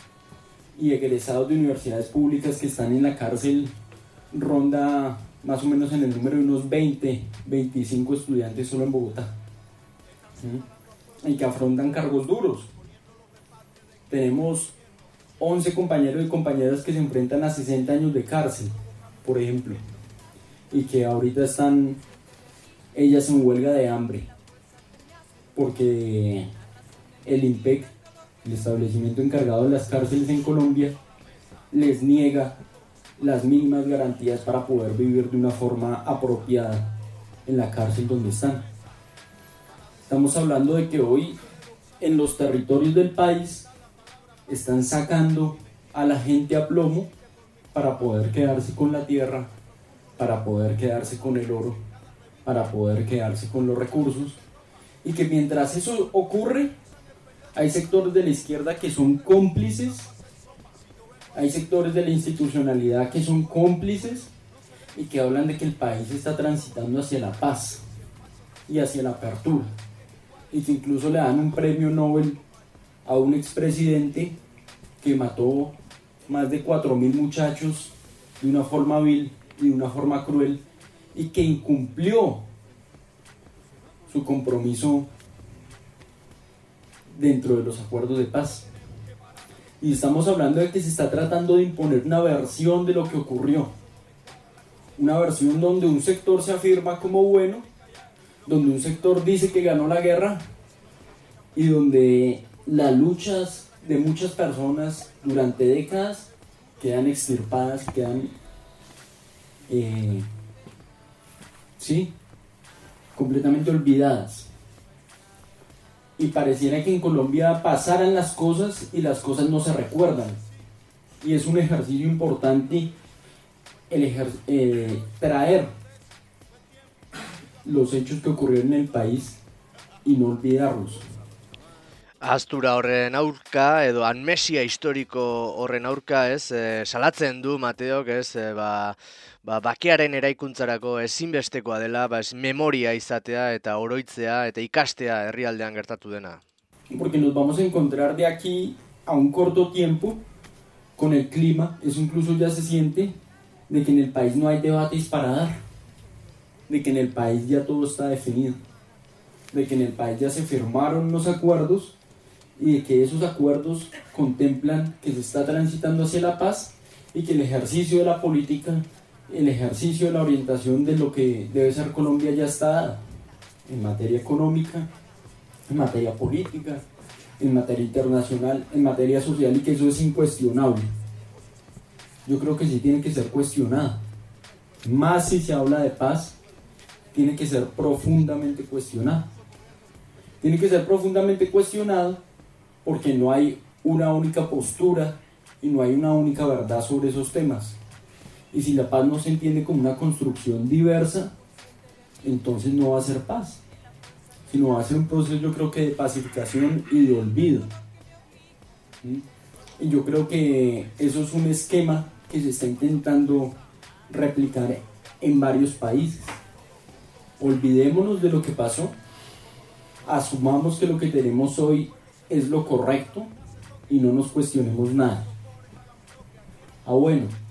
y egresados de universidades públicas que están en la cárcel ronda más o menos en el número de unos veinte, veinticinco estudiantes solo en Bogotá. ¿Sí? Y que afrontan cargos duros. Tenemos once compañeros y compañeras que se enfrentan a sesenta años de cárcel, por ejemplo, y que ahorita están ellas en huelga de hambre, porque el IMPEC, el establecimiento encargado de las cárceles en Colombia, les niega las mínimas garantías para poder vivir de una forma apropiada en la cárcel donde están. Estamos hablando de que hoy en los territorios del país están sacando a la gente a plomo para poder quedarse con la tierra, para poder quedarse con el oro, para poder quedarse con los recursos, y que mientras eso ocurre, hay sectores de la izquierda que son cómplices, hay sectores de la institucionalidad que son cómplices y que hablan de que el país está transitando hacia la paz y hacia la apertura, y que incluso le dan un premio Nobel a un expresidente que mató más de cuatro mil muchachos de una forma vil y de una forma cruel, y que incumplió su compromiso dentro de los acuerdos de paz. Y estamos hablando de que se está tratando de imponer una versión de lo que ocurrió, una versión donde un sector se afirma como bueno, donde un sector dice que ganó la guerra, y donde las luchas de muchas personas durante décadas quedan extirpadas, quedan eh, sí, completamente olvidadas. Y pareciera que en Colombia pasaran las cosas y las cosas no se recuerdan. Y es un ejercicio importante el ejer eh, traer los hechos que ocurrieron en el país y no olvidarlos. Ahaztura horren aurka, edo amnesia historiko horren aurka, ez, e, salatzen du Mateok, ez, e, ba, ba, bakearen eraikuntzarako ezinbestekoa dela, ba, ez, memoria izatea eta oroitzea eta ikastea herrialdean gertatu dena. Porque nos vamos a encontrar de aquí a un corto tiempo con el clima, eso incluso ya se siente, de que en el país no hay debates para dar, de que en el país ya todo está definido, de que en el país ya se firmaron los acuerdos, y de que esos acuerdos contemplan que se está transitando hacia la paz y que el ejercicio de la política, el ejercicio de la orientación de lo que debe ser Colombia ya está dada en materia económica, en materia política, en materia internacional, en materia social, y que eso es incuestionable. Yo creo que sí tiene que ser cuestionado. Más si se habla de paz, tiene que ser profundamente cuestionado. Tiene que ser profundamente cuestionado porque no hay una única postura y no hay una única verdad sobre esos temas. Y si la paz no se entiende como una construcción diversa, entonces no va a ser paz, sino va a ser un proceso, yo creo que de pacificación y de olvido. ¿Sí? Y yo creo que eso es un esquema que se está intentando replicar en varios países. Olvidémonos de lo que pasó, asumamos que lo que tenemos hoy es lo correcto y no nos cuestionemos nada. Ah, bueno,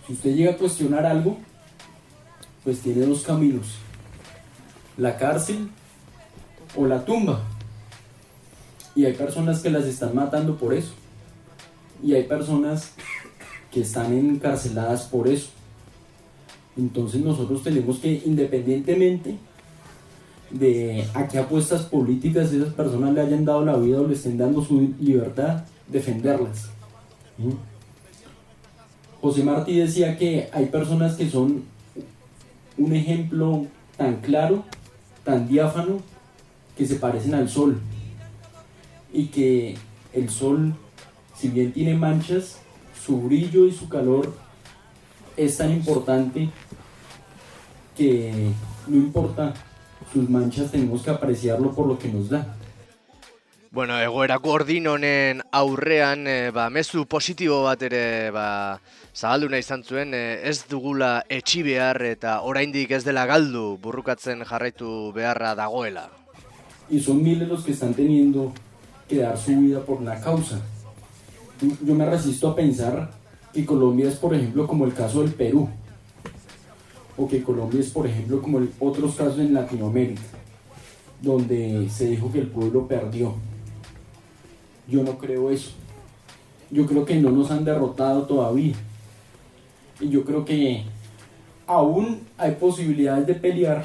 Si usted llega a cuestionar algo, pues tiene dos caminos: la cárcel o la tumba. Y hay personas que las están matando por eso. Y hay personas que están encarceladas por eso. Entonces nosotros tenemos que, independientemente de a qué apuestas políticas esas personas le hayan dado la vida o le estén dando su libertad, defenderlas. ¿Sí? José Martí decía que hay personas que son un ejemplo tan claro, tan diáfano, que se parecen al sol, y que el sol, si bien tiene manchas, su brillo y su calor es tan importante que no importa sus manchas, tenemos que apreciarlo por lo que nos da. Bueno, egoera gordin honen aurrean, e, ba, mezu positibo bat ere ba, zabaldu nahi izan zuen, e, ez dugula etxi behar eta oraindik ez dela galdu burrukatzen jarraitu beharra dagoela. Y son miles los que están teniendo que dar su vida por la causa. Yo me resisto a pensar que Colombia es, por ejemplo, como el caso del Perú, o que Colombia es, por ejemplo, como el, otros casos en Latinoamérica, donde se dijo que el pueblo perdió. Yo no creo eso. Yo creo que no nos han derrotado todavía. Y yo creo que aún hay posibilidades de pelear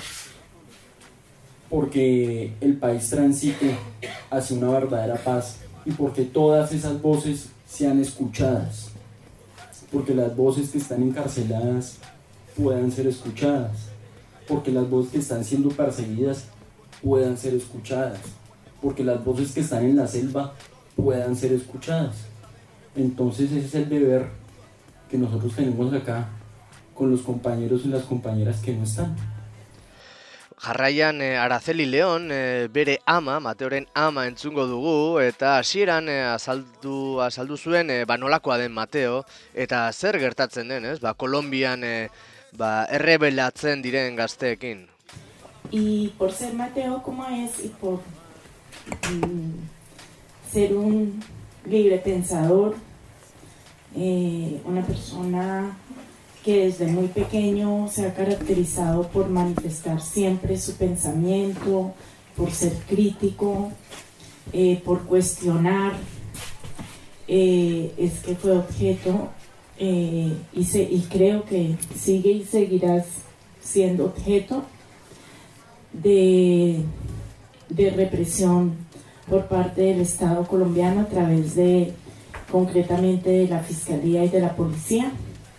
porque el país transite hacia una verdadera paz y porque todas esas voces sean escuchadas, porque las voces que están encarceladas puedan ser escuchadas, porque las voces que están siendo perseguidas puedan ser escuchadas, porque las voces que están en la selva puedan ser escuchadas. Entonces ese es el deber que nosotros tenemos acá con los compañeros y las compañeras que no están. Jarraian e, Araceli León e, bere ama, Mateoren ama entzungo dugu, eta hasieran e, azaldu, azaldu zuen e, ba, nolakoa den Mateo, eta zer gertatzen den, ez? Ba, Kolonbian e, ba, errebelatzen diren gazteekin. Y por ser Mateo como es y por mm, ser un libre pensador, eh, una persona que desde muy pequeño se ha caracterizado por manifestar siempre su pensamiento, por ser crítico, eh, por cuestionar, eh, es que fue objeto eh, y, se, y creo que sigue y seguirá siendo objeto de, de represión por parte del Estado colombiano a través de, concretamente, de la Fiscalía y de la Policía.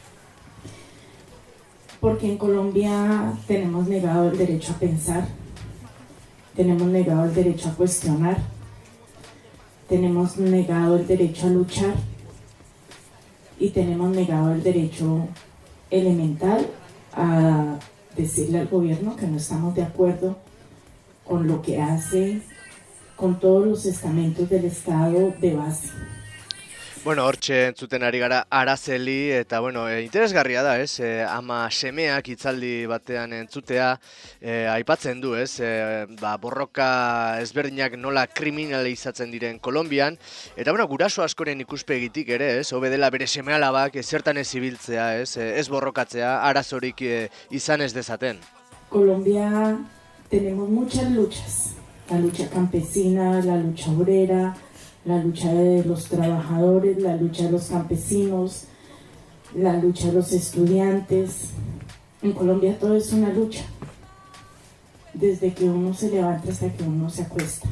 Porque en Colombia tenemos negado el derecho a pensar, tenemos negado el derecho a cuestionar, tenemos negado el derecho a luchar y tenemos negado el derecho elemental a decirle al gobierno que no estamos de acuerdo con lo que hace con todos los estamentos del Estado de base. Bueno, hortxe entzuten ari gara Araceli, eta bueno, e, interesgarria da, ez? E, ama semeak hitzaldi batean entzutea, e, aipatzen du, ez? E, ba, borroka ezberdinak nola kriminalizatzen diren Kolonbian, eta bueno, guraso askoren ikuspegitik ere, ez? Hobe dela bere seme-alabak zertan ez ibiltzea, ez? E, ez borrokatzea, arazorik e, izan ez dezaten. Colombia tenemos muchas luchas, la lucha campesina, la lucha obrera, la lucha de los trabajadores, la lucha de los campesinos, la lucha de los estudiantes. En Colombia todo es una lucha, desde que uno se levanta hasta que uno se acuesta.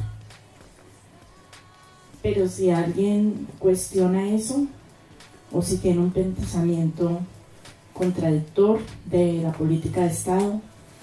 Pero si alguien cuestiona eso, o si tiene un pensamiento contradictor de la política de Estado,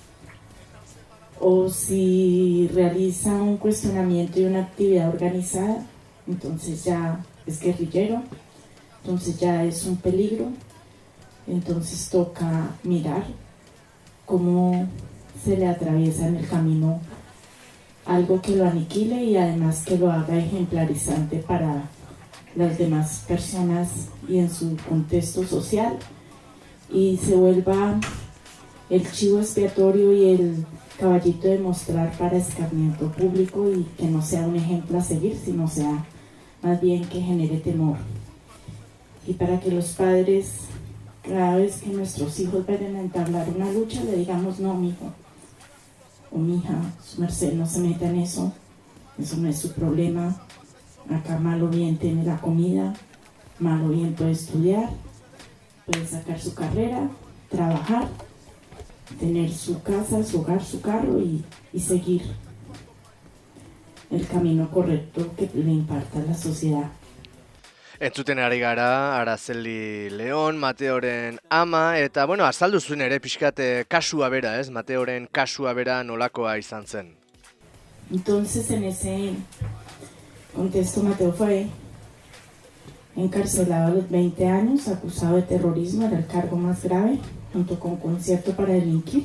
o si realiza un cuestionamiento y una actividad organizada, entonces ya es guerrillero, entonces ya es un peligro, entonces toca mirar cómo se le atraviesa en el camino algo que lo aniquile y además que lo haga ejemplarizante para las demás personas y en su contexto social, y se vuelva el chivo expiatorio y el caballito de mostrar para escarmiento público, y que no sea un ejemplo a seguir, sino sea más bien que genere temor. Y para que los padres cada vez que nuestros hijos vayan a entablar una lucha, le digamos, no, mijo o mija, su merced, no se meta en eso, eso no es su problema, acá mal o bien tiene la comida, mal o bien puede estudiar, puede sacar su carrera, trabajar, tener su casa, su hogar, su carro y, y seguir el camino correcto que le imparta la sociedad. Entzuten ari gara, Araceli León, Mateoren ama, eta, bueno, azaldu zuen ere pixkat kasua bera, ez? Mateoren kasua bera nolakoa izan zen. Entonces, en ese contexto, Mateo fue encarcelado a los veinte años, acusado de terrorismo, era el cargo más grave, junto con concierto para delinquir.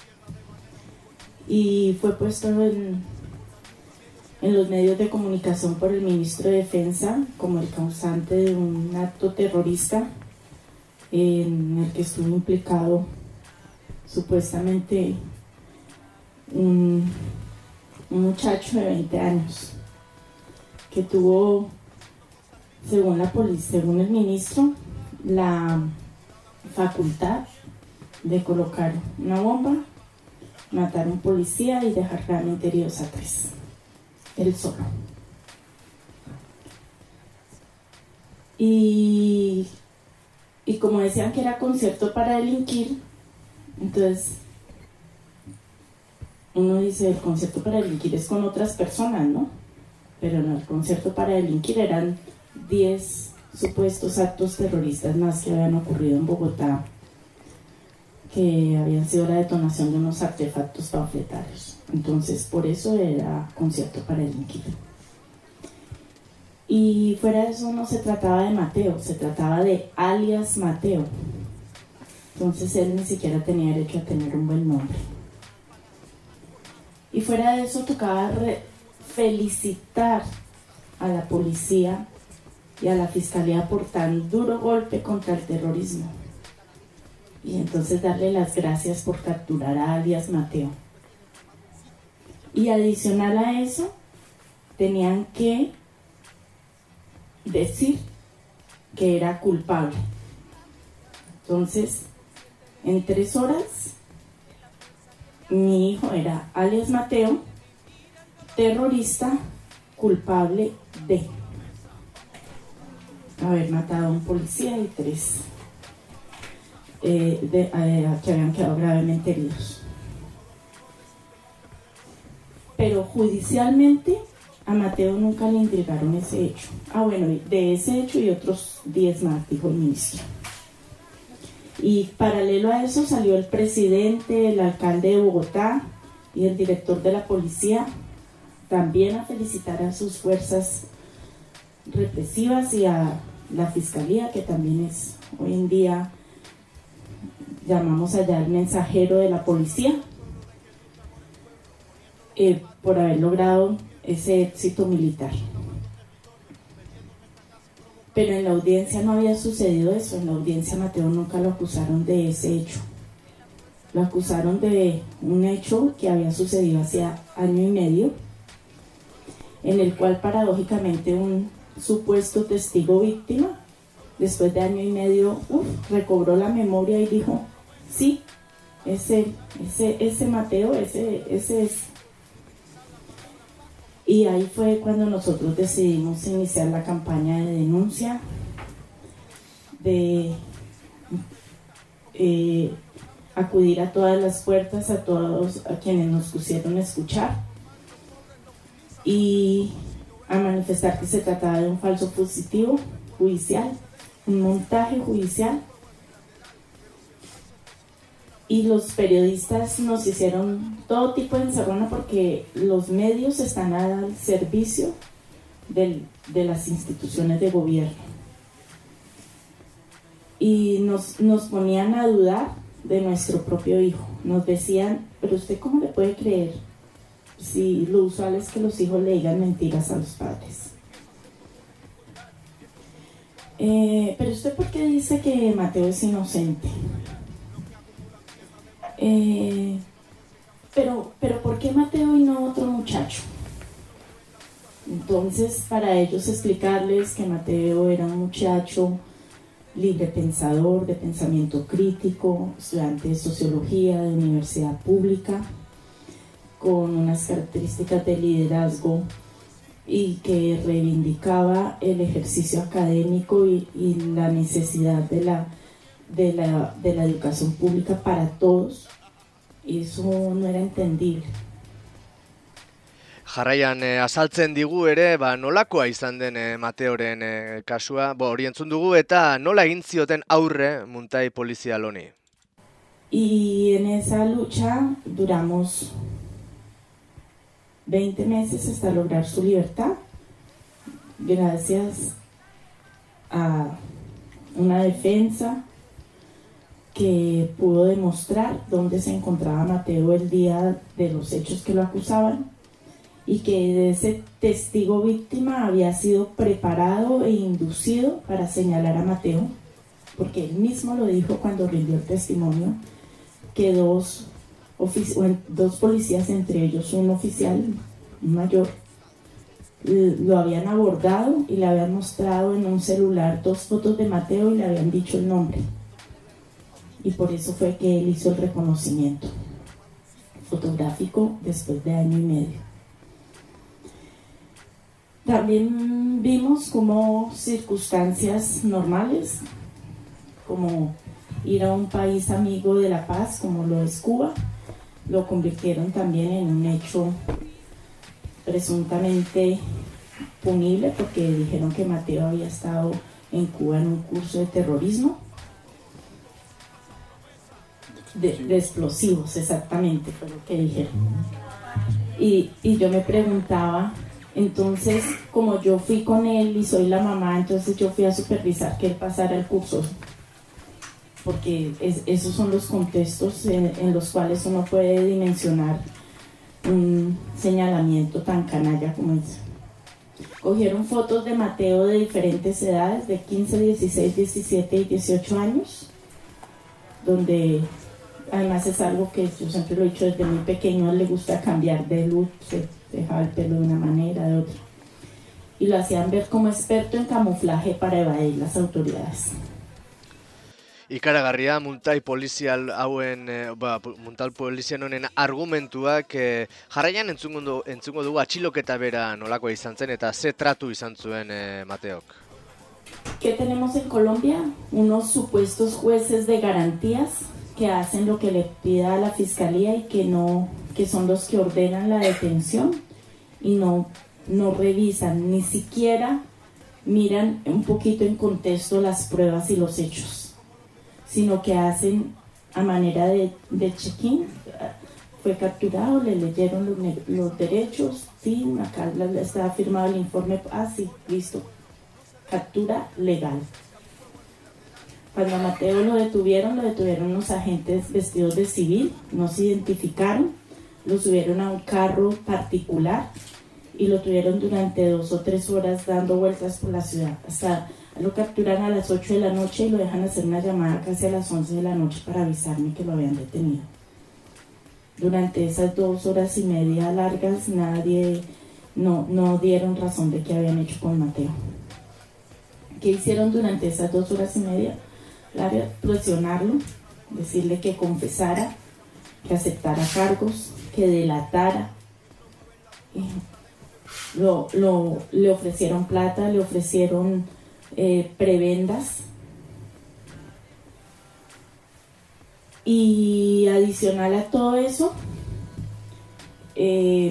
Y fue puesto en... en los medios de comunicación por el ministro de Defensa como el causante de un acto terrorista en el que estuvo implicado supuestamente un, un muchacho de veinte años que tuvo, según la policía, según el ministro, la facultad de colocar una bomba, matar a un policía y dejar gravemente heridos a tres. Él solo. Y, y como decían que era concierto para delinquir, entonces uno dice, el concierto para delinquir es con otras personas, ¿no? Pero no, el concierto para delinquir eran diez supuestos actos terroristas más que habían ocurrido en Bogotá, que habían sido la detonación de unos artefactos panfletarios. Entonces, por eso era concierto para delinquir. Y fuera de eso no se trataba de Mateo, se trataba de alias Mateo. Entonces él ni siquiera tenía derecho a tener un buen nombre. Y fuera de eso tocaba felicitar a la policía y a la fiscalía por tan duro golpe contra el terrorismo. Y entonces darle las gracias por capturar a alias Mateo. Y adicional a eso, tenían que decir que era culpable. Entonces, en tres horas, mi hijo era alias Mateo, terrorista, culpable de haber matado a un policía y tres eh, de, eh, que habían quedado gravemente heridos. Pero judicialmente a Mateo nunca le indagaron ese hecho. Ah, bueno, de ese hecho y otros diez más, dijo el ministro. Y paralelo a eso salió el presidente, el alcalde de Bogotá y el director de la policía también a felicitar a sus fuerzas represivas y a la fiscalía, que también es hoy en día, llamamos allá el mensajero de la policía, eh, por haber logrado ese éxito militar. Pero en la audiencia no había sucedido eso. En la audiencia a Mateo nunca lo acusaron de ese hecho. Lo acusaron de un hecho que había sucedido hace año y medio, en el cual paradójicamente un supuesto testigo víctima, después de año y medio, uf, recobró la memoria y dijo, sí, ese, ese, ese Mateo, ese, ese es. Y ahí fue cuando nosotros decidimos iniciar la campaña de denuncia, de eh, acudir a todas las puertas, a todos a quienes nos pusieron a escuchar y a manifestar que se trataba de un falso positivo judicial, un montaje judicial. Y los periodistas nos hicieron todo tipo de encerrona porque los medios están al servicio del, de las instituciones de gobierno. Y nos, nos ponían a dudar de nuestro propio hijo. Nos decían, pero usted ¿cómo le puede creer si lo usual es que los hijos le digan mentiras a los padres? Eh, pero usted ¿por qué dice que Mateo es inocente? Eh, pero, pero ¿por qué Mateo y no otro muchacho? Entonces, para ellos explicarles que Mateo era un muchacho libre pensador, de pensamiento crítico, estudiante de sociología de universidad pública, con unas características de liderazgo y que reivindicaba el ejercicio académico y, y la necesidad de la, de, la, de la educación pública para todos. Y eso no era entendible. Jarraian eh, azaltzen digu ere, ba, nolakoa izan den eh, Mateoren eh, kasua, bo, hori entzun dugu, eta nola egin zioten aurre muntai polizial honi. Y en esa lucha duramos veinte meses hasta lograr su libertad, gracias a una defensa que pudo demostrar dónde se encontraba Mateo el día de los hechos que lo acusaban, y que ese testigo víctima había sido preparado e inducido para señalar a Mateo, porque él mismo lo dijo cuando rindió el testimonio, que dos, dos policías, entre ellos un oficial, un mayor, lo habían abordado y le habían mostrado en un celular dos fotos de Mateo y le habían dicho el nombre. Y por eso fue que él hizo el reconocimiento fotográfico después de año y medio. También vimos como circunstancias normales, como ir a un país amigo de la paz, como lo es Cuba, lo convirtieron también en un hecho presuntamente punible, porque dijeron que Mateo había estado en Cuba en un curso de terrorismo, de, de explosivos, exactamente, fue lo que dijeron. Y, y yo me preguntaba, entonces, como yo fui con él y soy la mamá, entonces yo fui a supervisar que él pasara el curso, porque es, esos son los contextos en, en los cuales uno puede dimensionar un señalamiento tan canalla como ese. Cogieron fotos de Mateo de diferentes edades, de quince, dieciséis, diecisiete y dieciocho años, donde además es algo que yo siempre lo he dicho desde muy pequeño, a él le gusta cambiar de look, se dejaba el pelo de una manera, de otra, y lo hacían ver como experto en camuflaje para evadir las autoridades. Ikaragarria muntai polizial hauen, eh, ba, muntai polizian honen argumentuak eh, jarraian entzungo dugu, entzungo dugu atxiloketa bera nolakoa izan zen eta ze tratu izan zuen eh, Mateok. ¿Qué tenemos en Colombia? Unos supuestos jueces de garantías que hacen lo que le pida a la fiscalía y que no, que son los que ordenan la detención y no, no revisan, ni siquiera miran un poquito en contexto las pruebas y los hechos, sino que hacen a manera de, de check-in. Fue capturado, le leyeron los, los derechos, sí, acá estaba firmado el informe, ah sí, listo, captura legal. Cuando a Mateo lo detuvieron, lo detuvieron los agentes vestidos de civil, no se identificaron, lo subieron a un carro particular y lo tuvieron durante dos o tres horas dando vueltas por la ciudad. Hasta lo capturan a las ocho de la noche y lo dejan hacer una llamada casi a las once de la noche para avisarme que lo habían detenido. Durante esas dos horas y media largas nadie, no, no dieron razón de qué habían hecho con Mateo. ¿Qué hicieron durante esas dos horas y media? Presionarlo, decirle que confesara, que aceptara cargos, que delatara. Lo, lo, le ofrecieron plata, le ofrecieron eh, prebendas. Y adicional a todo eso, eh,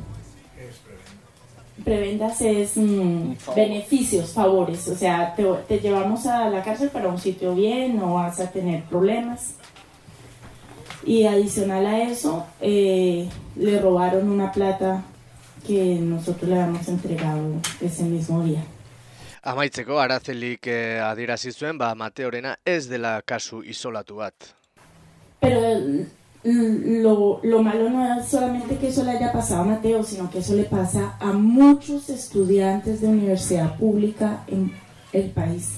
prebendas es mmm, beneficios, favores, o sea, te, te llevamos a la cárcel para un sitio bien, no vas a tener problemas. Y adicional a eso, eh, le robaron una plata que nosotros le habíamos entregado ese mismo día. Amaitzeko, Arazelik eh, adierazi zuen, ba, Mateorena ez dela kasu isolatu bat. Pero Lo, lo malo no es solamente que eso le haya pasado a Mateo, sino que eso le pasa a muchos estudiantes de universidad pública en el país.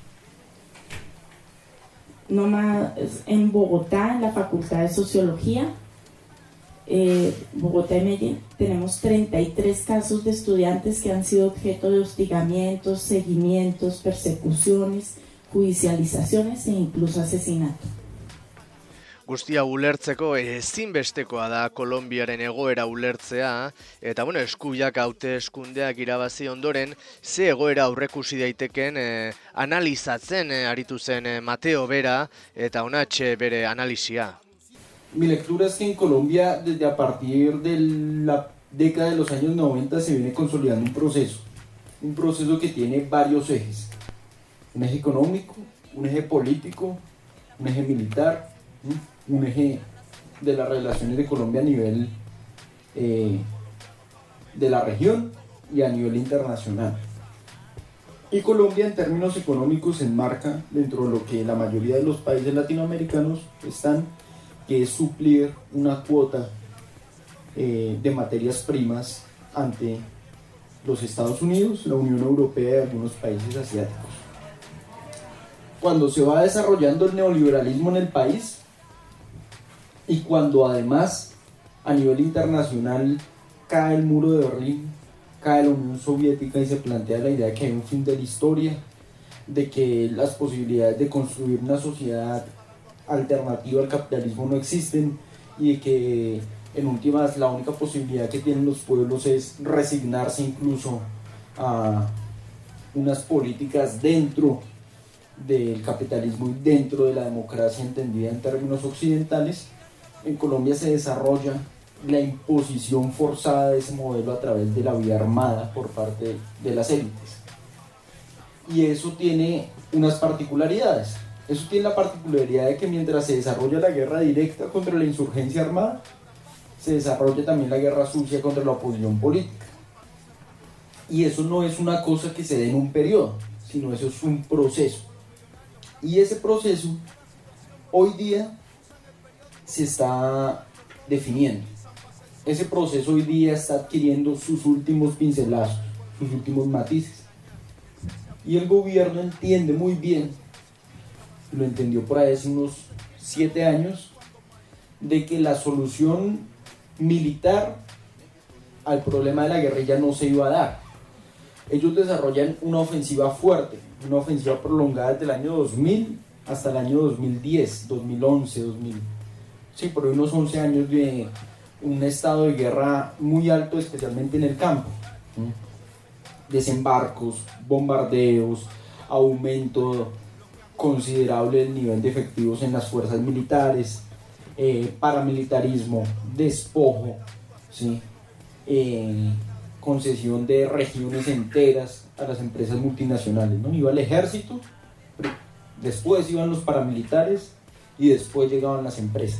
No más en Bogotá, en la Facultad de Sociología, eh, Bogotá y Medellín, tenemos treinta y tres casos de estudiantes que han sido objeto de hostigamientos, seguimientos, persecuciones, judicializaciones e incluso asesinato. Guztia ulertzeko ezinbestekoa da Kolonbiaren egoera ulertzea, eta bueno, eskubiak hauteskundeak irabazi ondoren, ze egoera aurrekusi daiteken eh, analizatzen eh, aritu zen eh, Mateo Bera, eta honatxe bere analisia. Mi lectura es que en Colombia, desde a partir de la década de los años noventa, se viene consolidando un proceso, un proceso que tiene varios ejes, un eje económico, un eje político, un eje militar, un eje de las relaciones de Colombia a nivel eh, de la región y a nivel internacional. Y Colombia en términos económicos se enmarca dentro de lo que la mayoría de los países latinoamericanos están, que es suplir una cuota eh, de materias primas ante los Estados Unidos, la Unión Europea y algunos países asiáticos. Cuando se va desarrollando el neoliberalismo en el país, y cuando además a nivel internacional cae el muro de Berlín, cae la Unión Soviética y se plantea la idea de que hay un fin de la historia, de que las posibilidades de construir una sociedad alternativa al capitalismo no existen y de que en últimas la única posibilidad que tienen los pueblos es resignarse incluso a unas políticas dentro del capitalismo y dentro de la democracia entendida en términos occidentales. En Colombia se desarrolla la imposición forzada de ese modelo a través de la vía armada por parte de las élites. Y eso tiene unas particularidades. Eso tiene la particularidad de que mientras se desarrolla la guerra directa contra la insurgencia armada, se desarrolla también la guerra sucia contra la oposición política. Y eso no es una cosa que se dé en un periodo, sino eso es un proceso. Y ese proceso, hoy día, se está definiendo. Ese proceso hoy día está adquiriendo sus últimos pincelazos, sus últimos matices. Y el gobierno entiende muy bien, lo entendió por ahí hace unos siete años, de que la solución militar al problema de la guerrilla no se iba a dar. Ellos desarrollan una ofensiva fuerte, una ofensiva prolongada desde el año dos mil hasta el año dos mil diez, dos mil once, dos mil... Sí, por unos once años de un estado de guerra muy alto, especialmente en el campo. Desembarcos, bombardeos, aumento considerable del nivel de efectivos en las fuerzas militares, eh, paramilitarismo, despojo, ¿sí? eh, concesión de regiones enteras a las empresas multinacionales, ¿no? Iba el ejército, después iban los paramilitares y después llegaban las empresas.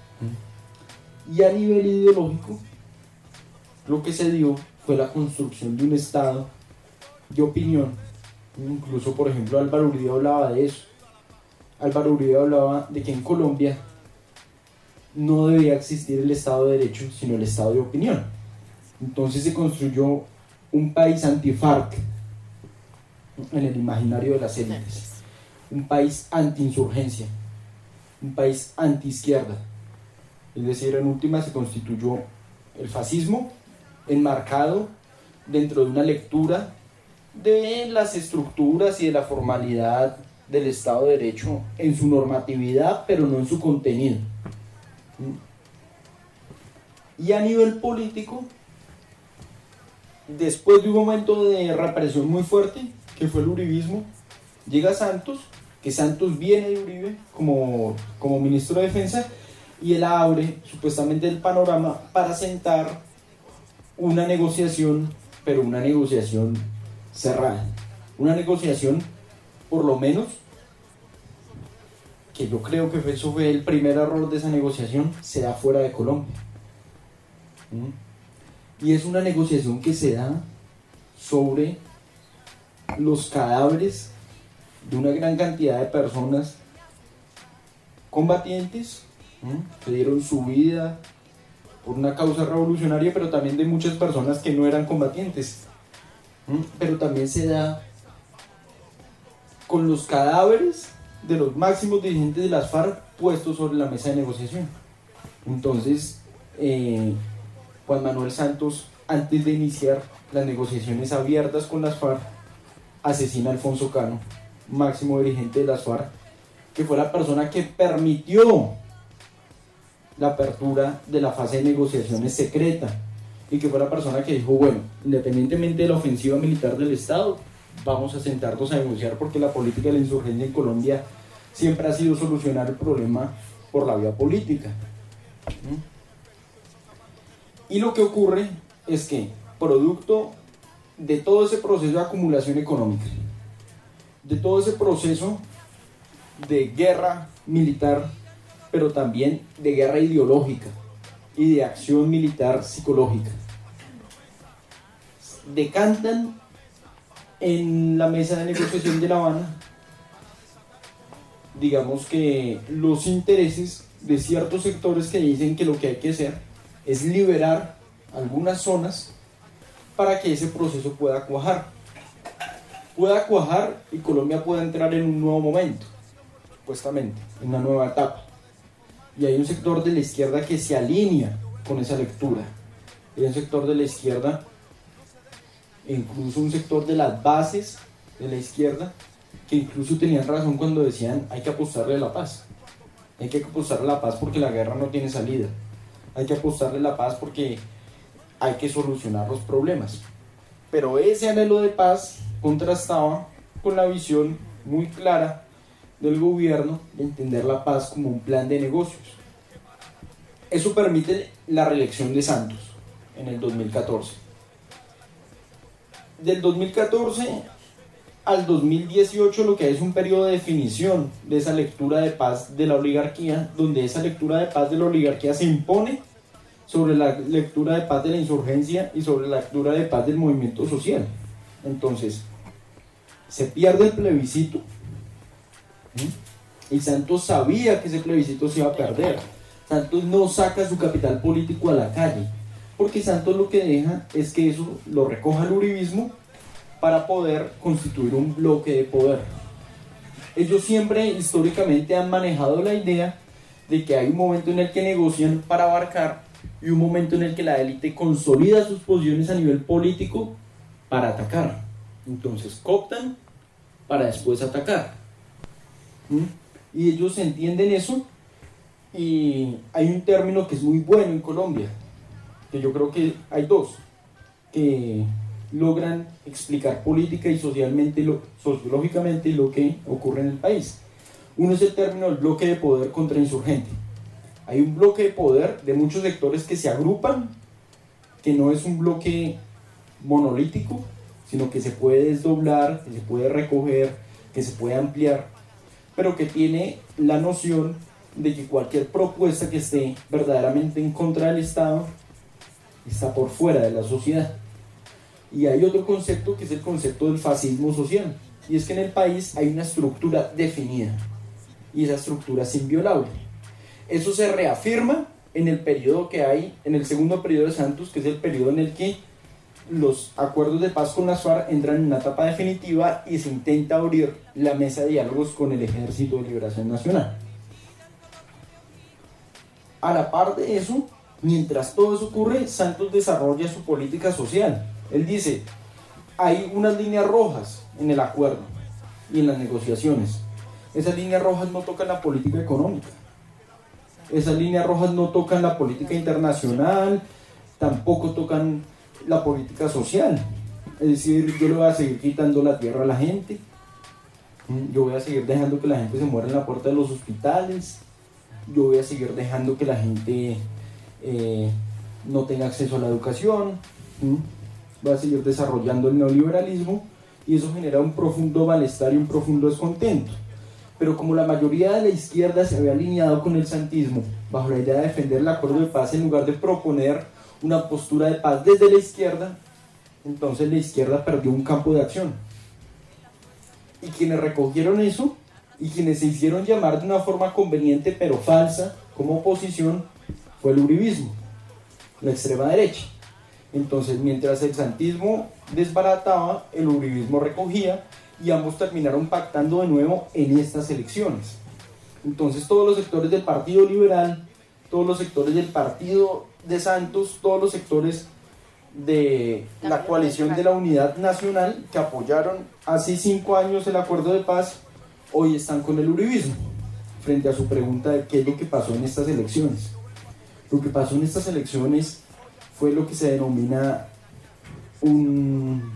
Y a nivel ideológico, lo que se dio fue la construcción de un estado de opinión. Incluso, por ejemplo, Álvaro Uribe hablaba de eso. Álvaro Uribe hablaba de que en Colombia no debía existir el Estado de Derecho, sino el Estado de opinión. Entonces se construyó un país anti-FARC en el imaginario de las élites, un país anti-insurgencia, un país anti-izquierda. Es decir, en última se constituyó el fascismo enmarcado dentro de una lectura de las estructuras y de la formalidad del Estado de Derecho en su normatividad, pero no en su contenido. Y a nivel político, después de un momento de represión muy fuerte, que fue el uribismo, llega Santos, que Santos viene de Uribe como, como ministro de Defensa, y él abre supuestamente el panorama para sentar una negociación, pero una negociación cerrada, una negociación por lo menos, que yo creo que eso fue el primer error de esa negociación, se da fuera de Colombia. ¿Mm? Y es una negociación que se da sobre los cadáveres de una gran cantidad de personas combatientes, ¿Mm? que dieron su vida por una causa revolucionaria, pero también de muchas personas que no eran combatientes. ¿Mm? Pero también se da con los cadáveres de los máximos dirigentes de las FARC puestos sobre la mesa de negociación. Entonces, eh, Juan Manuel Santos, antes de iniciar las negociaciones abiertas con las FARC, asesina a Alfonso Cano máximo dirigente de las FARC, que fue la persona que permitió la apertura de la fase de negociaciones secreta, y que fue la persona que dijo, bueno, independientemente de la ofensiva militar del Estado, vamos a sentarnos a negociar, porque la política de la insurgencia en Colombia siempre ha sido solucionar el problema por la vía política. ¿Mm? Y lo que ocurre es que, producto de todo ese proceso de acumulación económica, de todo ese proceso de guerra militar, pero también de guerra ideológica y de acción militar psicológica, decantan en la mesa de negociación de La Habana, digamos que los intereses de ciertos sectores que dicen que lo que hay que hacer es liberar algunas zonas para que ese proceso pueda cuajar. Pueda cuajar y Colombia pueda entrar en un nuevo momento, supuestamente, en una nueva etapa. Y hay un sector de la izquierda que se alinea con esa lectura. Hay un sector de la izquierda, incluso un sector de las bases de la izquierda, que incluso tenían razón cuando decían hay que apostarle a la paz. Hay que apostarle a la paz porque la guerra no tiene salida. Hay que apostarle a la paz porque hay que solucionar los problemas. Pero ese anhelo de paz contrastaba con la visión muy clara del gobierno de entender la paz como un plan de negocios. Eso permite la reelección de Santos en el dos mil catorce. Del dos mil catorce al dos mil dieciocho lo que hay es un periodo de definición de esa lectura de paz de la oligarquía, donde esa lectura de paz de la oligarquía se impone sobre la lectura de paz de la insurgencia y sobre la lectura de paz del movimiento social. Entonces, se pierde el plebiscito, ¿sí? Y Santos sabía que ese plebiscito se iba a perder. Santos no saca su capital político a la calle, porque Santos lo que deja es que eso lo recoja el uribismo para poder constituir un bloque de poder. Ellos siempre históricamente han manejado la idea de que hay un momento en el que negocian para abarcar y un momento en el que la élite consolida sus posiciones a nivel político para atacar. Entonces cooptan para después atacar. ¿Mm? Y ellos entienden eso, y hay un término que es muy bueno en Colombia, que yo creo que hay dos que logran explicar política y socialmente, lo, sociológicamente lo que ocurre en el país. Uno es el término del bloque de poder contrainsurgente. Hay un bloque de poder de muchos sectores que se agrupan, que no es un bloque monolítico, sino que se puede desdoblar, que se puede recoger, que se puede ampliar, pero que tiene la noción de que cualquier propuesta que esté verdaderamente en contra del Estado está por fuera de la sociedad. Y hay otro concepto que es el concepto del fascismo social, y es que en el país hay una estructura definida, y esa estructura es inviolable. Eso se reafirma en el periodo que hay, en el segundo periodo de Santos, que es el periodo en el que los acuerdos de paz con las FARC entran en una etapa definitiva y se intenta abrir la mesa de diálogos con el Ejército de Liberación Nacional. A la par de eso, mientras todo eso ocurre, Santos desarrolla su política social. Él dice, hay unas líneas rojas en el acuerdo y en las negociaciones. Esas líneas rojas no tocan la política económica. Esas líneas rojas no tocan la política internacional, tampoco tocan la política social. Es decir, yo le voy a seguir quitando la tierra a la gente, yo voy a seguir dejando que la gente se muera en la puerta de los hospitales, yo voy a seguir dejando que la gente eh, no tenga acceso a la educación, voy a seguir desarrollando el neoliberalismo, y eso genera un profundo malestar y un profundo descontento. Pero como la mayoría de la izquierda se había alineado con el santismo bajo la idea de defender el acuerdo de paz en lugar de proponer una postura de paz desde la izquierda, entonces la izquierda perdió un campo de acción. Y quienes recogieron eso y quienes se hicieron llamar de una forma conveniente pero falsa como oposición fue el uribismo, la extrema derecha. Entonces, mientras el santismo desbarataba, el uribismo recogía, y ambos terminaron pactando de nuevo en estas elecciones. Entonces todos los sectores del Partido Liberal, todos los sectores del Partido de Santos, todos los sectores de la coalición de la Unidad Nacional, que apoyaron hace cinco años el acuerdo de paz, hoy están con el uribismo, frente a su pregunta de qué es lo que pasó en estas elecciones. Lo que pasó en estas elecciones fue lo que se denomina un,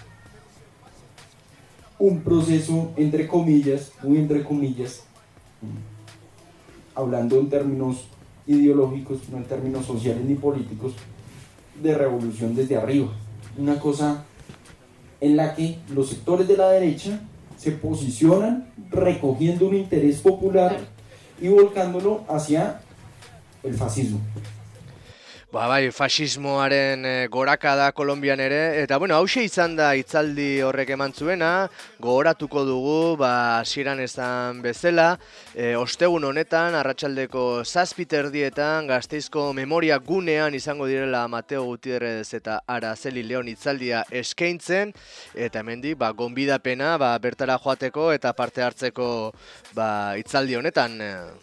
un proceso, entre comillas, muy entre comillas, hablando en términos ideológicos, no en términos sociales ni políticos, de revolución desde arriba. Una cosa en la que los sectores de la derecha se posicionan recogiendo un interés popular y volcándolo hacia el fascismo. Ba, bai, fasismoaren e, gorakada Kolonbian ere, eta bueno, hause izan da hitzaldi horrek eman zuena, gogoratuko dugu, ba, hasieran esan bezala, e, ostegun honetan, arratsaldeko zazpi terdietan, Gasteizko memoria gunean izango direla Mateo Gutierrez eta Araceli Leon hitzaldia eskaintzen, eta hemendik, ba, gonbidapena, ba, bertara joateko eta parte hartzeko, ba, hitzaldi honetan.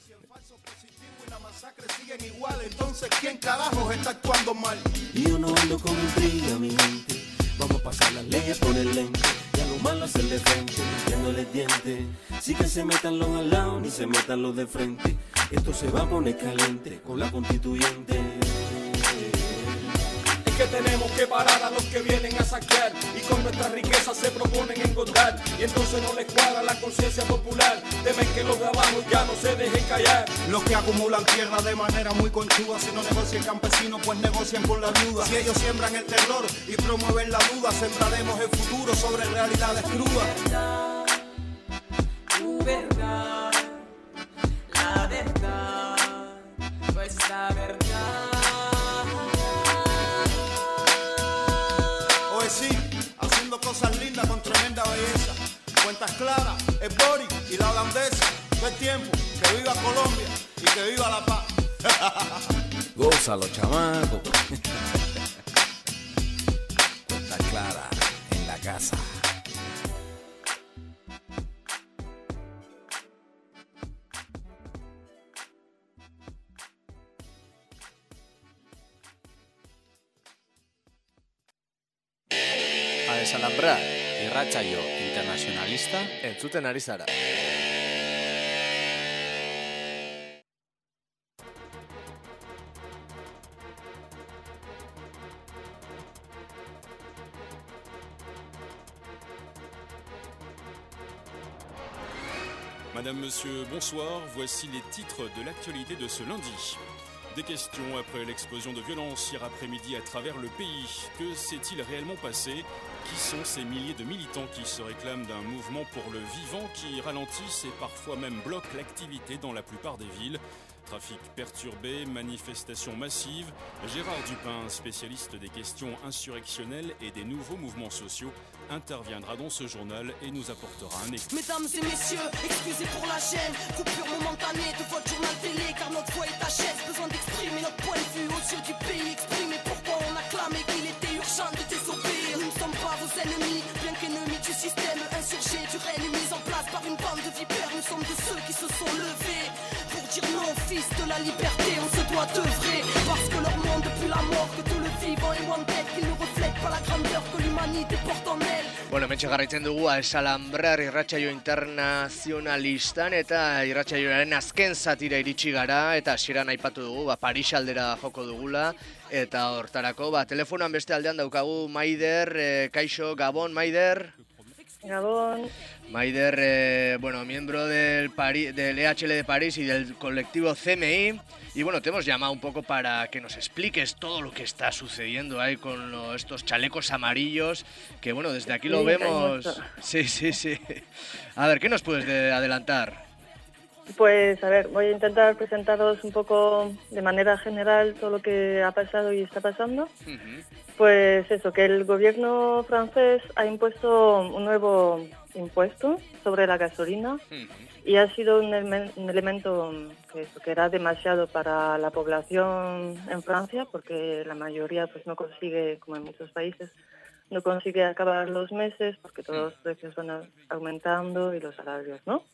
Igual, entonces ¿quién carajos está actuando mal? Y yo no ando con intriga, mi gente. Vamos a pasar las leyes por el lente y a lo malo hacerle frente, metiéndoles dientes. Sí que se metan los al lado, ni se metan los de frente. Esto se va a poner caliente con la constituyente. Que tenemos que parar a los que vienen a saquear y con nuestra riqueza se proponen engordar, y entonces no les cuadra la conciencia popular, temen que los de abajo ya no se dejen callar. Los que acumulan tierra de manera muy conchuda, si no negocian campesinos pues negocian con la viuda. Si ellos siembran el terror y promueven la duda, sembraremos el futuro sobre realidades crudas. Tu verdad, la verdad, nuestra verdad. Sí, haciendo cosas lindas con tremenda belleza. Cuentas claras, el Boric y la holandesa. Todo el tiempo, que viva Colombia y que viva la paz. Gózalo, chamaco. Cuentas claras en la casa. Desalambrar irratsaio internacionalista entzuten ari zara. Madame, Monsieur, bonsoir. Voici les titres de l'actualité de ce lundi. Des questions après l'explosion de violence hier après-midi à travers le pays. Que s'est-il réellement passé ? Qui sont ces milliers de militants qui se réclament d'un mouvement pour le vivant qui ralentissent et parfois même bloquent l'activité dans la plupart des villes ? Trafic perturbé, manifestations massives. Gérard Dupin, spécialiste des questions insurrectionnelles et des nouveaux mouvements sociaux, interviendra dans ce journal et nous apportera un écho. Mesdames et messieurs, excusez pour la gêne, coupure momentanée de votre journal télé, car notre voix est à chaise. Besoin d'exprimer notre point de vue aux yeux du pays, exprimer pourquoi on acclamait qu'il était urgent de désobéir. Nous ne sommes pas vos ennemis, bien qu'ennemis du système insurgé, du règne mis en place par une bande de vipères. Nous sommes de ceux qui se sont levés pour dire non, fils de la liberté. On se doit d'œuvrer parce que leur monde depuis la mort, que tout le vivant est loin d'être, qu'ils ne reflètent pas la grandeur que l'humanité porte en elle. Bueno, hementxe jarraitzen dugu Desalambrar irratsaio internazionalistan eta irratsaioaren azken zatira iritsi gara eta hasieran aipatu dugu, ba, Paris aldera joko dugula eta hortarako, ba, telefonoan beste aldean daukagu Maider, eh, kaixo, Gabon, Maider. Gabón. Maider, eh, bueno, miembro del, Pari, del E H L de París y del colectivo C M I. Y bueno, te hemos llamado un poco para que nos expliques todo lo que está sucediendo ahí con lo, estos chalecos amarillos, que bueno, desde aquí lo Sí, vemos. Sí, sí, sí. A ver, ¿qué nos puedes de adelantar? Pues a ver, voy a intentar presentaros un poco de manera general todo lo que ha pasado y está pasando. Uh-huh. Pues eso, que el gobierno francés ha impuesto un nuevo impuesto sobre la gasolina. Uh-huh. Y ha sido un, ele- un elemento que, que era demasiado para la población en Francia, porque la mayoría pues no consigue, como en muchos países, no consigue acabar los meses porque todos los precios van a- aumentando y los salarios, ¿no?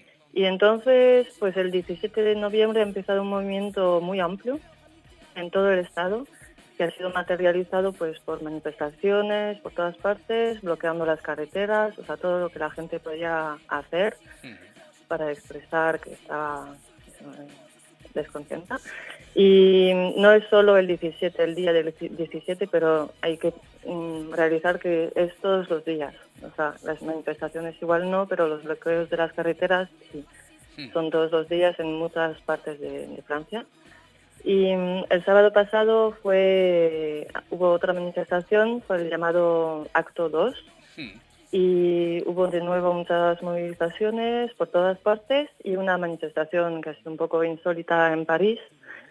Y entonces, pues el diecisiete de noviembre ha empezado un movimiento muy amplio en todo el estado que ha sido materializado pues por manifestaciones por todas partes, bloqueando las carreteras, o sea, todo lo que la gente podía hacer para expresar que estaba eh, descontenta. Y no es solo el diecisiete, el día del diecisiete, pero hay que mm, realizar que es todos los días. O sea, las manifestaciones igual no, pero los bloqueos de las carreteras sí. Son todos los días en muchas partes de, de Francia. Y mm, el sábado pasado fue hubo otra manifestación, fue el llamado Acto dos, y hubo de nuevo muchas movilizaciones por todas partes y una manifestación que ha sido un poco insólita en París.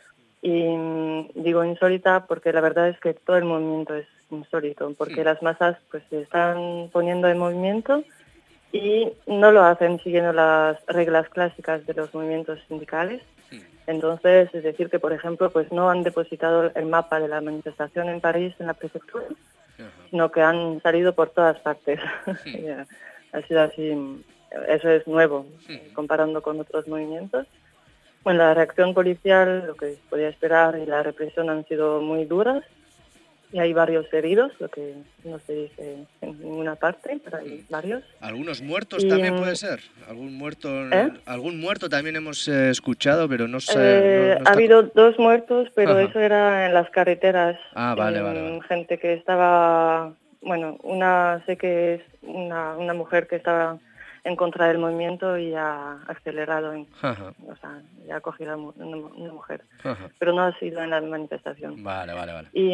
Y mm, digo insólita porque la verdad es que todo el movimiento es insólito, porque las masas pues se están poniendo en movimiento y no lo hacen siguiendo las reglas clásicas de los movimientos sindicales. Entonces, es decir, que por ejemplo, pues no han depositado el mapa de la manifestación en París en la prefectura, sino que han salido por todas partes. Ha sido así, eso es nuevo, comparando con otros movimientos. Bueno, la reacción policial, lo que se podía esperar, y la represión han sido muy duras. Y hay varios heridos, lo que no se dice en ninguna parte, pero hay varios. Algunos muertos y, también puede ser. Algún muerto, ¿eh? algún muerto también hemos eh, escuchado, pero no sé. Eh, no, no está... Ha habido dos muertos, pero Ajá. eso era en las carreteras. Ah, vale, en vale, vale. Gente que estaba, bueno, una sé que es una, una mujer que estaba en contra del movimiento y ha acelerado, en, Ajá. o sea, ya ha cogido a una, una mujer, Ajá. pero no ha sido en la manifestación. Vale, vale, vale. Y,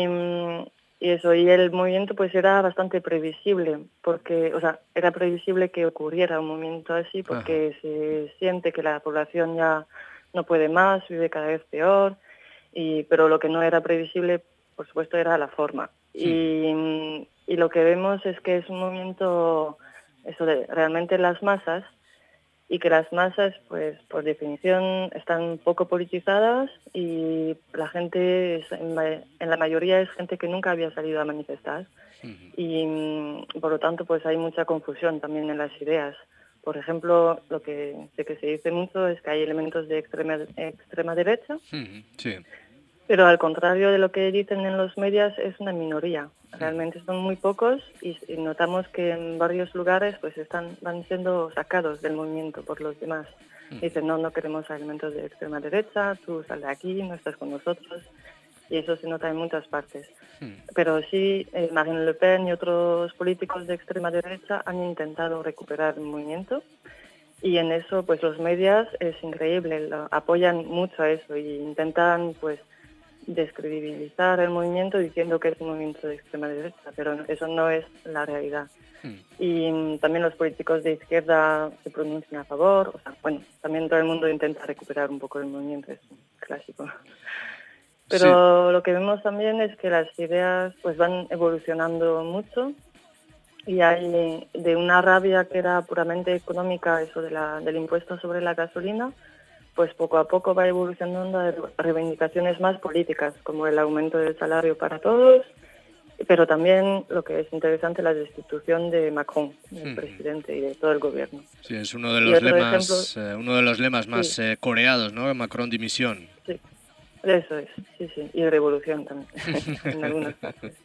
y eso, y el movimiento pues era bastante previsible, porque, o sea, era previsible que ocurriera un movimiento así, porque Ajá. se siente que la población ya no puede más, vive cada vez peor, y, pero lo que no era previsible, por supuesto, era la forma. Sí. Y, y lo que vemos es que es un movimiento, eso de realmente las masas, y que las masas, pues por definición, están poco politizadas y la gente, es, en, en la mayoría es gente que nunca había salido a manifestar. Uh-huh. Y por lo tanto, pues hay mucha confusión también en las ideas. Por ejemplo, lo que sé que se dice mucho es que hay elementos de extrema, extrema derecha, uh-huh. Sí. Pero al contrario de lo que dicen en los medios, es una minoría. Realmente son muy pocos y, y notamos que en varios lugares pues están van siendo sacados del movimiento por los demás. Dicen, no, no queremos elementos de extrema derecha, tú sal de aquí, no estás con nosotros. Y eso se nota en muchas partes. Pero sí, eh, Marine Le Pen y otros políticos de extrema derecha han intentado recuperar el movimiento. Y en eso, pues los medios es increíble, lo, apoyan mucho a eso y intentan, pues, descredibilizar el movimiento diciendo que es un movimiento de extrema derecha, pero eso no es la realidad. Hmm. Y um, también los políticos de izquierda se pronuncian a favor, o sea, bueno, también todo el mundo intenta recuperar un poco el movimiento, es un clásico. Pero sí. Lo que vemos también es que las ideas pues van evolucionando mucho y hay de una rabia que era puramente económica, eso de la, del impuesto sobre la gasolina, pues poco a poco va evolucionando a reivindicaciones más políticas, como el aumento del salario para todos, pero también, lo que es interesante, la destitución de Macron, del mm. presidente, y de todo el gobierno. Sí, es uno de los lemas ejemplo, eh, uno de los lemas más sí. eh, coreados, ¿no? Macron dimisión. Sí, eso es, sí, sí, y revolución también, en algunas partes.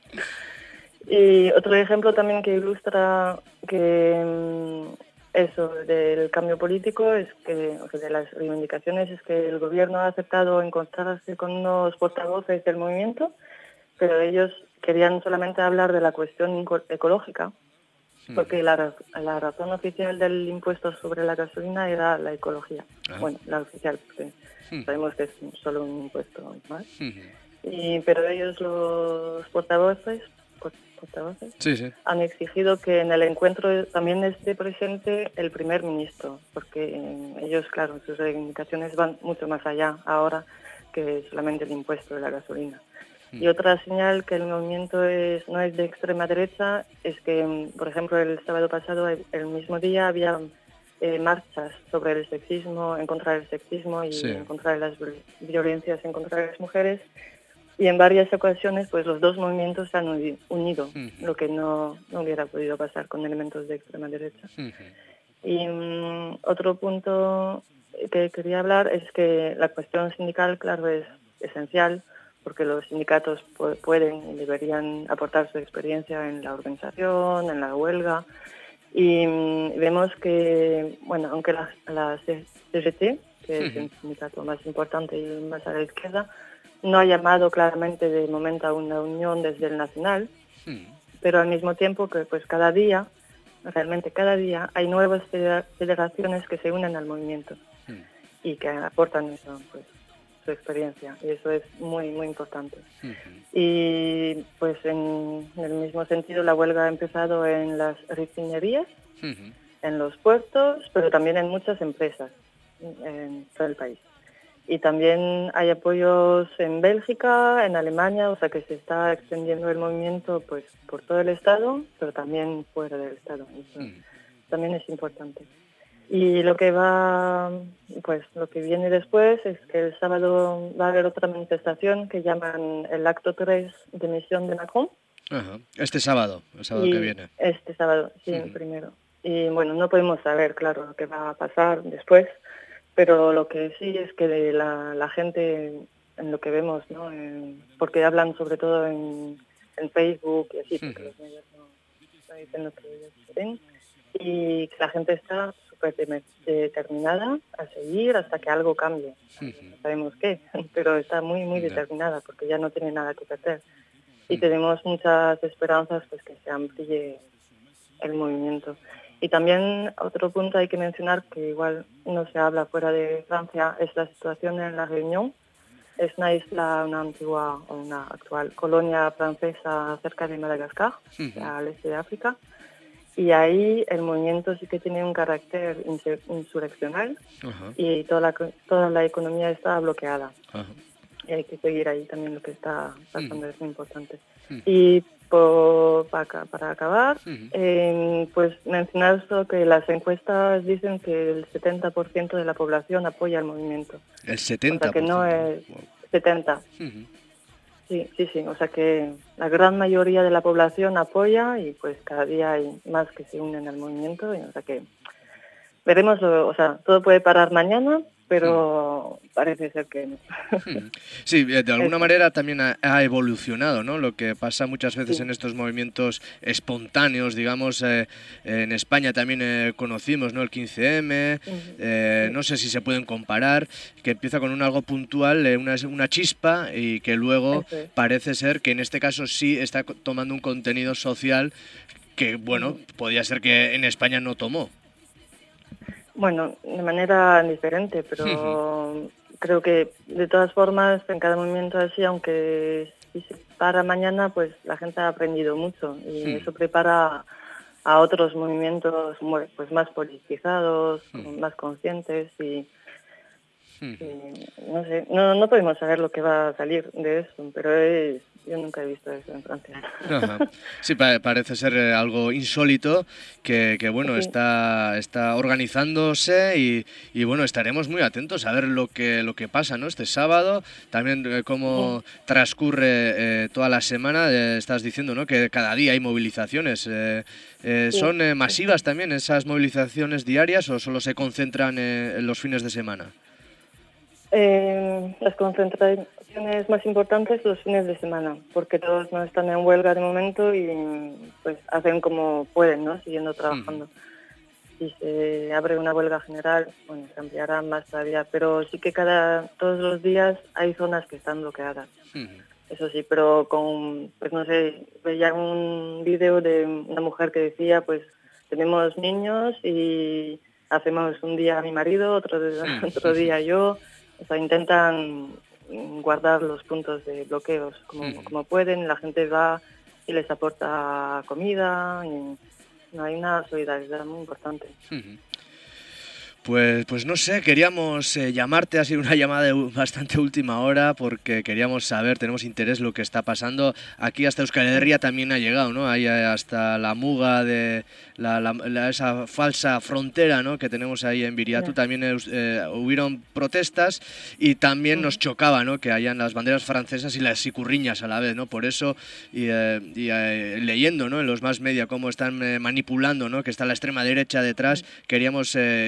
Y otro ejemplo también que ilustra que eso del cambio político es que, o sea, de las reivindicaciones, es que el gobierno ha aceptado encontrarse con unos portavoces del movimiento, pero ellos querían solamente hablar de la cuestión ecológica, porque la, la razón oficial del impuesto sobre la gasolina era la ecología. Ah. Bueno, la oficial, porque hmm. sabemos que es solo un impuesto más. Hmm. Y, pero ellos, los portavoces, portavoces sí, sí. han exigido que en el encuentro también esté presente el primer ministro, porque ellos, claro, sus reivindicaciones van mucho más allá ahora que solamente el impuesto de la gasolina. Mm. Y otra señal que el movimiento es, no es de extrema derecha es que, por ejemplo, el sábado pasado, el, el mismo día, había eh, marchas sobre el sexismo, en contra del sexismo y sí. en contra de las violencias en contra de las mujeres. Y en varias ocasiones, pues los dos movimientos se han unido, uh-huh. lo que no, no hubiera podido pasar con elementos de extrema derecha. Uh-huh. Y um, otro punto que quería hablar es que la cuestión sindical, claro, es esencial, porque los sindicatos pu pueden y deberían aportar su experiencia en la organización, en la huelga. Y mm, vemos que, bueno, aunque la, la C G T, que es el sindicato más importante y más a la izquierda, no ha llamado claramente de momento a una unión desde el nacional, pero al mismo tiempo que pues cada día, realmente cada día, hay nuevas federaciones que se unen al movimiento y que aportan eso, pues, su experiencia, y eso es muy, muy importante. Uh-huh. Y pues en, en el mismo sentido la huelga ha empezado en las refinerías, uh-huh. en los puertos, pero también en muchas empresas en todo el país. Y también hay apoyos en Bélgica, en Alemania, o sea que se está extendiendo el movimiento pues por todo el Estado, pero también fuera del Estado. Eso uh-huh. también es importante. Y lo que va, pues lo que viene después es que el sábado va a haber otra manifestación que llaman el acto tres de misión de Macron. Ajá. Este sábado, el sábado y que viene. Este sábado, sí, Uh-huh. el primero. Y bueno, no podemos saber, claro, lo que va a pasar después, pero lo que sí es que de la, la gente, en lo que vemos, ¿no? En, porque hablan sobre todo en, en Facebook y así, porque uh-huh. los medios no, no dicen lo que ellos quieren, y que la gente está súper determinada a seguir hasta que algo cambie. Uh-huh. No sabemos qué, pero está muy, muy yeah. determinada porque ya no tiene nada que perder. Y uh-huh. tenemos muchas esperanzas pues que se amplíe el movimiento. Y también otro punto hay que mencionar que igual no se habla fuera de Francia es la situación en La Réunion. Es una isla, una antigua o una actual colonia francesa cerca de Madagascar, uh-huh. al este de África. Y ahí el movimiento sí que tiene un carácter insurreccional uh-huh. y toda la, toda la economía está bloqueada. Uh-huh. Y hay que seguir ahí también lo que está pasando, uh-huh. es muy importante. Uh-huh. Y por, para, para acabar, uh-huh. eh, pues mencionar esto que las encuestas dicen que el setenta por ciento de la población apoya el movimiento. El setenta por ciento. O sea que no es wow. setenta. Uh-huh. Sí, sí, sí, o sea que la gran mayoría de la población apoya y pues cada día hay más que se unen al movimiento, y, o sea que veremos, o sea, todo puede parar mañana, pero sí. parece ser que no. Sí, de alguna manera también ha, ha evolucionado, ¿no? Lo que pasa muchas veces sí. en estos movimientos espontáneos, digamos, eh, en España también eh, conocimos, ¿no? El quince eme, uh-huh. eh, sí. no sé si se pueden comparar, que empieza con un algo puntual, eh, una, una chispa, y que luego es. parece ser que en este caso sí está tomando un contenido social que, bueno, uh-huh. podía ser que en España no tomó. Bueno, de manera diferente, pero uh-huh. creo que de todas formas en cada movimiento así, aunque si se para mañana, pues la gente ha aprendido mucho y uh-huh. eso prepara a otros movimientos pues más politizados, uh-huh. más conscientes y, uh-huh. y no sé, no, no podemos saber lo que va a salir de eso, pero es, yo nunca he visto eso en Francia. Ajá. Sí, pa- parece ser eh, algo insólito que, que bueno, sí. está, está organizándose y, y bueno, estaremos muy atentos a ver lo que, lo que pasa, ¿no? Este sábado, también eh, cómo sí. transcurre eh, toda la semana, eh, estás diciendo, ¿no? Que cada día hay movilizaciones. Eh, eh, sí. ¿Son eh, masivas también esas movilizaciones diarias o solo se concentran eh, en los fines de semana? Eh, las concentraciones más importantes los fines de semana, porque todos no están en huelga de momento y pues hacen como pueden, ¿no? Siguiendo trabajando. Uh-huh. Si se abre una huelga general, bueno, se ampliará más todavía, pero sí que cada todos los días hay zonas que están bloqueadas. Uh-huh. Eso sí, pero con, pues no sé, veía un vídeo de una mujer que decía, pues tenemos niños y hacemos un día a mi marido, otro, uh-huh. otro día yo. O sea, intentan guardar los puntos de bloqueos como, uh-huh. como pueden, la gente va y les aporta comida y no hay una solidaridad muy importante. Uh-huh. Pues, pues no sé, queríamos eh, llamarte, ha sido una llamada de bastante última hora porque queríamos saber, tenemos interés lo que está pasando. Aquí hasta Euskal Herria también ha llegado, ¿no? Ahí hasta la muga de la, la, la, esa falsa frontera, ¿no? Que tenemos ahí en Biriatu, también eh, hubieron protestas y también nos chocaba, ¿no? Que hayan las banderas francesas y las sicurriñas a la vez, ¿no? Por eso, y, eh, y eh, leyendo, ¿no? En los más media cómo están eh, manipulando, ¿no? Que está la extrema derecha detrás, queríamos eh, echar un poco de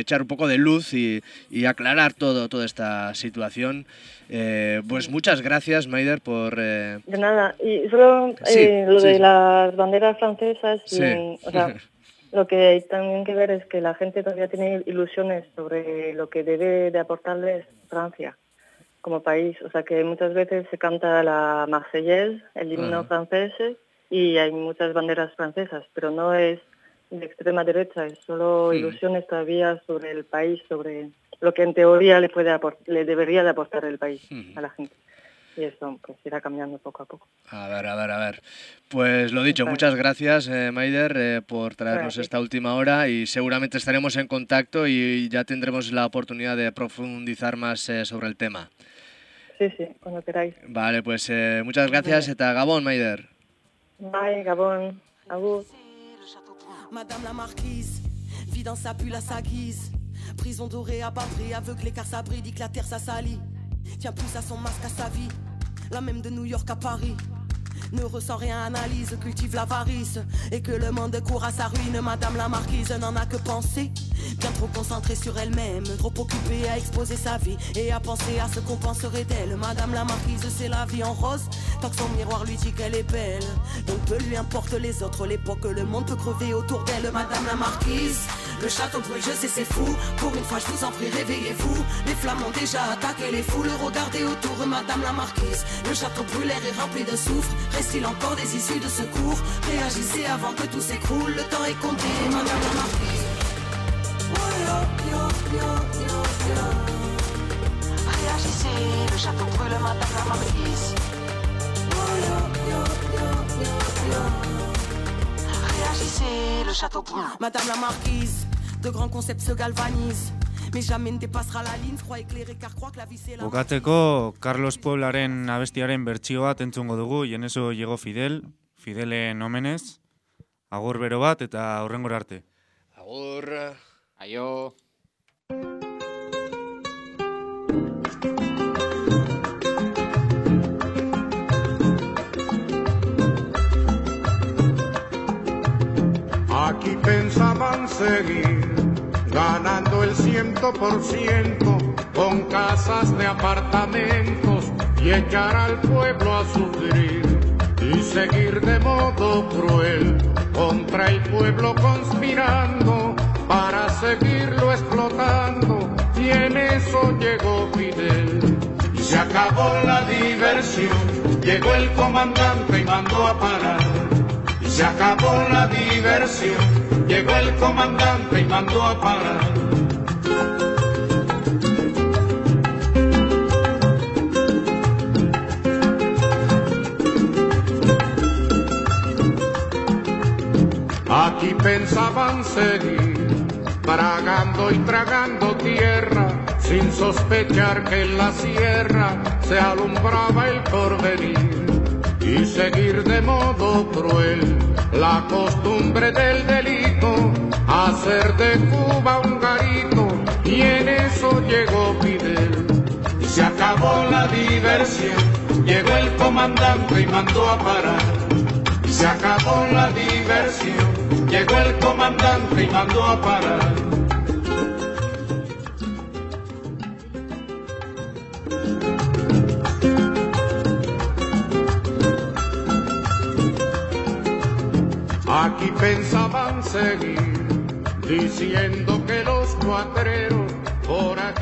de luz y, y aclarar todo, toda esta situación. Eh, pues muchas gracias, Maider, por... Eh... De nada, y solo sí, eh, lo sí, de sí. las banderas francesas, y, Sí. o sea, lo que hay también que ver es que la gente todavía tiene ilusiones sobre lo que debe de aportarles Francia como país. O sea, que muchas veces se canta la Marseillaise, el himno Ajá. francés, y hay muchas banderas francesas, pero no es de extrema derecha, es solo Hmm. ilusiones todavía sobre el país, sobre lo que en teoría le puede aport- le debería de aportar el país Hmm. a la gente. Y eso pues irá cambiando poco a poco. A ver, a ver, a ver. Pues lo dicho, Vale. muchas gracias, eh, Maider, eh, por traernos Gracias. esta última hora y seguramente estaremos en contacto y ya tendremos la oportunidad de profundizar más eh, sobre el tema. Sí, sí, cuando queráis. Vale, pues eh, muchas gracias eta Gabon, Maider. Bye, Gabon. Agur. Madame la marquise vit dans sa bulle à sa guise. Prison dorée à bas prix, aveuglée car sa brille dit que la terre ça salit. Tient plus à son masque, à sa vie, la même de New York à Paris. Ne ressent rien, analyse, cultive l'avarice et que le monde court à sa ruine. Madame la marquise n'en a que penser, bien trop concentrée sur elle-même, trop occupée à exposer sa vie et à penser à ce qu'on penserait d'elle. Madame la marquise, c'est la vie en rose, tant que son miroir lui dit qu'elle est belle. Donc peu lui importe les autres, l'époque, le monde peut crever autour d'elle. Madame la marquise, le château brûle, je sais c'est fou. Pour une fois je vous en prie, réveillez-vous. Les flammes ont déjà attaqué les foules, regardez autour, Madame la marquise. Le château brûle, l'air est rempli de soufre. Reste-t-il encore des issues de secours? Réagissez avant que tout s'écroule, le temps est compté, Madame la marquise. Oh yo, yo, yo, yo, yo. Réagissez, le château brûle, Madame la marquise. Oh yo, yo, yo, yo, yo. Réagissez, le château brûle. Madame la marquise, de grands concepts se galvanisent. Mais jamais ne dépassera la ligne, croit éclairé car croit que la vie c'est la... Bukatzeko Carlos Pueblaren abestiaren bertsio bat entzungo dugu, jenezo llegó Fidel, Fidelen omenez, agur bero bat eta hurrengora arte. Agur. Aio. Aquí pensaban seguir ganando el ciento por ciento con casas de apartamentos y echar al pueblo a sufrir y seguir de modo cruel contra el pueblo conspirando para seguirlo explotando, y en eso llegó Fidel y se acabó la diversión. Llegó el comandante y mandó a parar y se acabó la diversión. Llegó el comandante y mandó a parar. Aquí pensaban seguir tragando y tragando tierra, sin sospechar que en la sierra se alumbraba el porvenir, y seguir de modo cruel la costumbre del delito, hacer de Cuba un garito, y en eso llegó Fidel y se acabó la diversión. Llegó el comandante y mandó a parar y se acabó la diversión. Llegó el comandante y mandó a parar. Aquí pensaban seguir diciendo que los cuatreros por aquí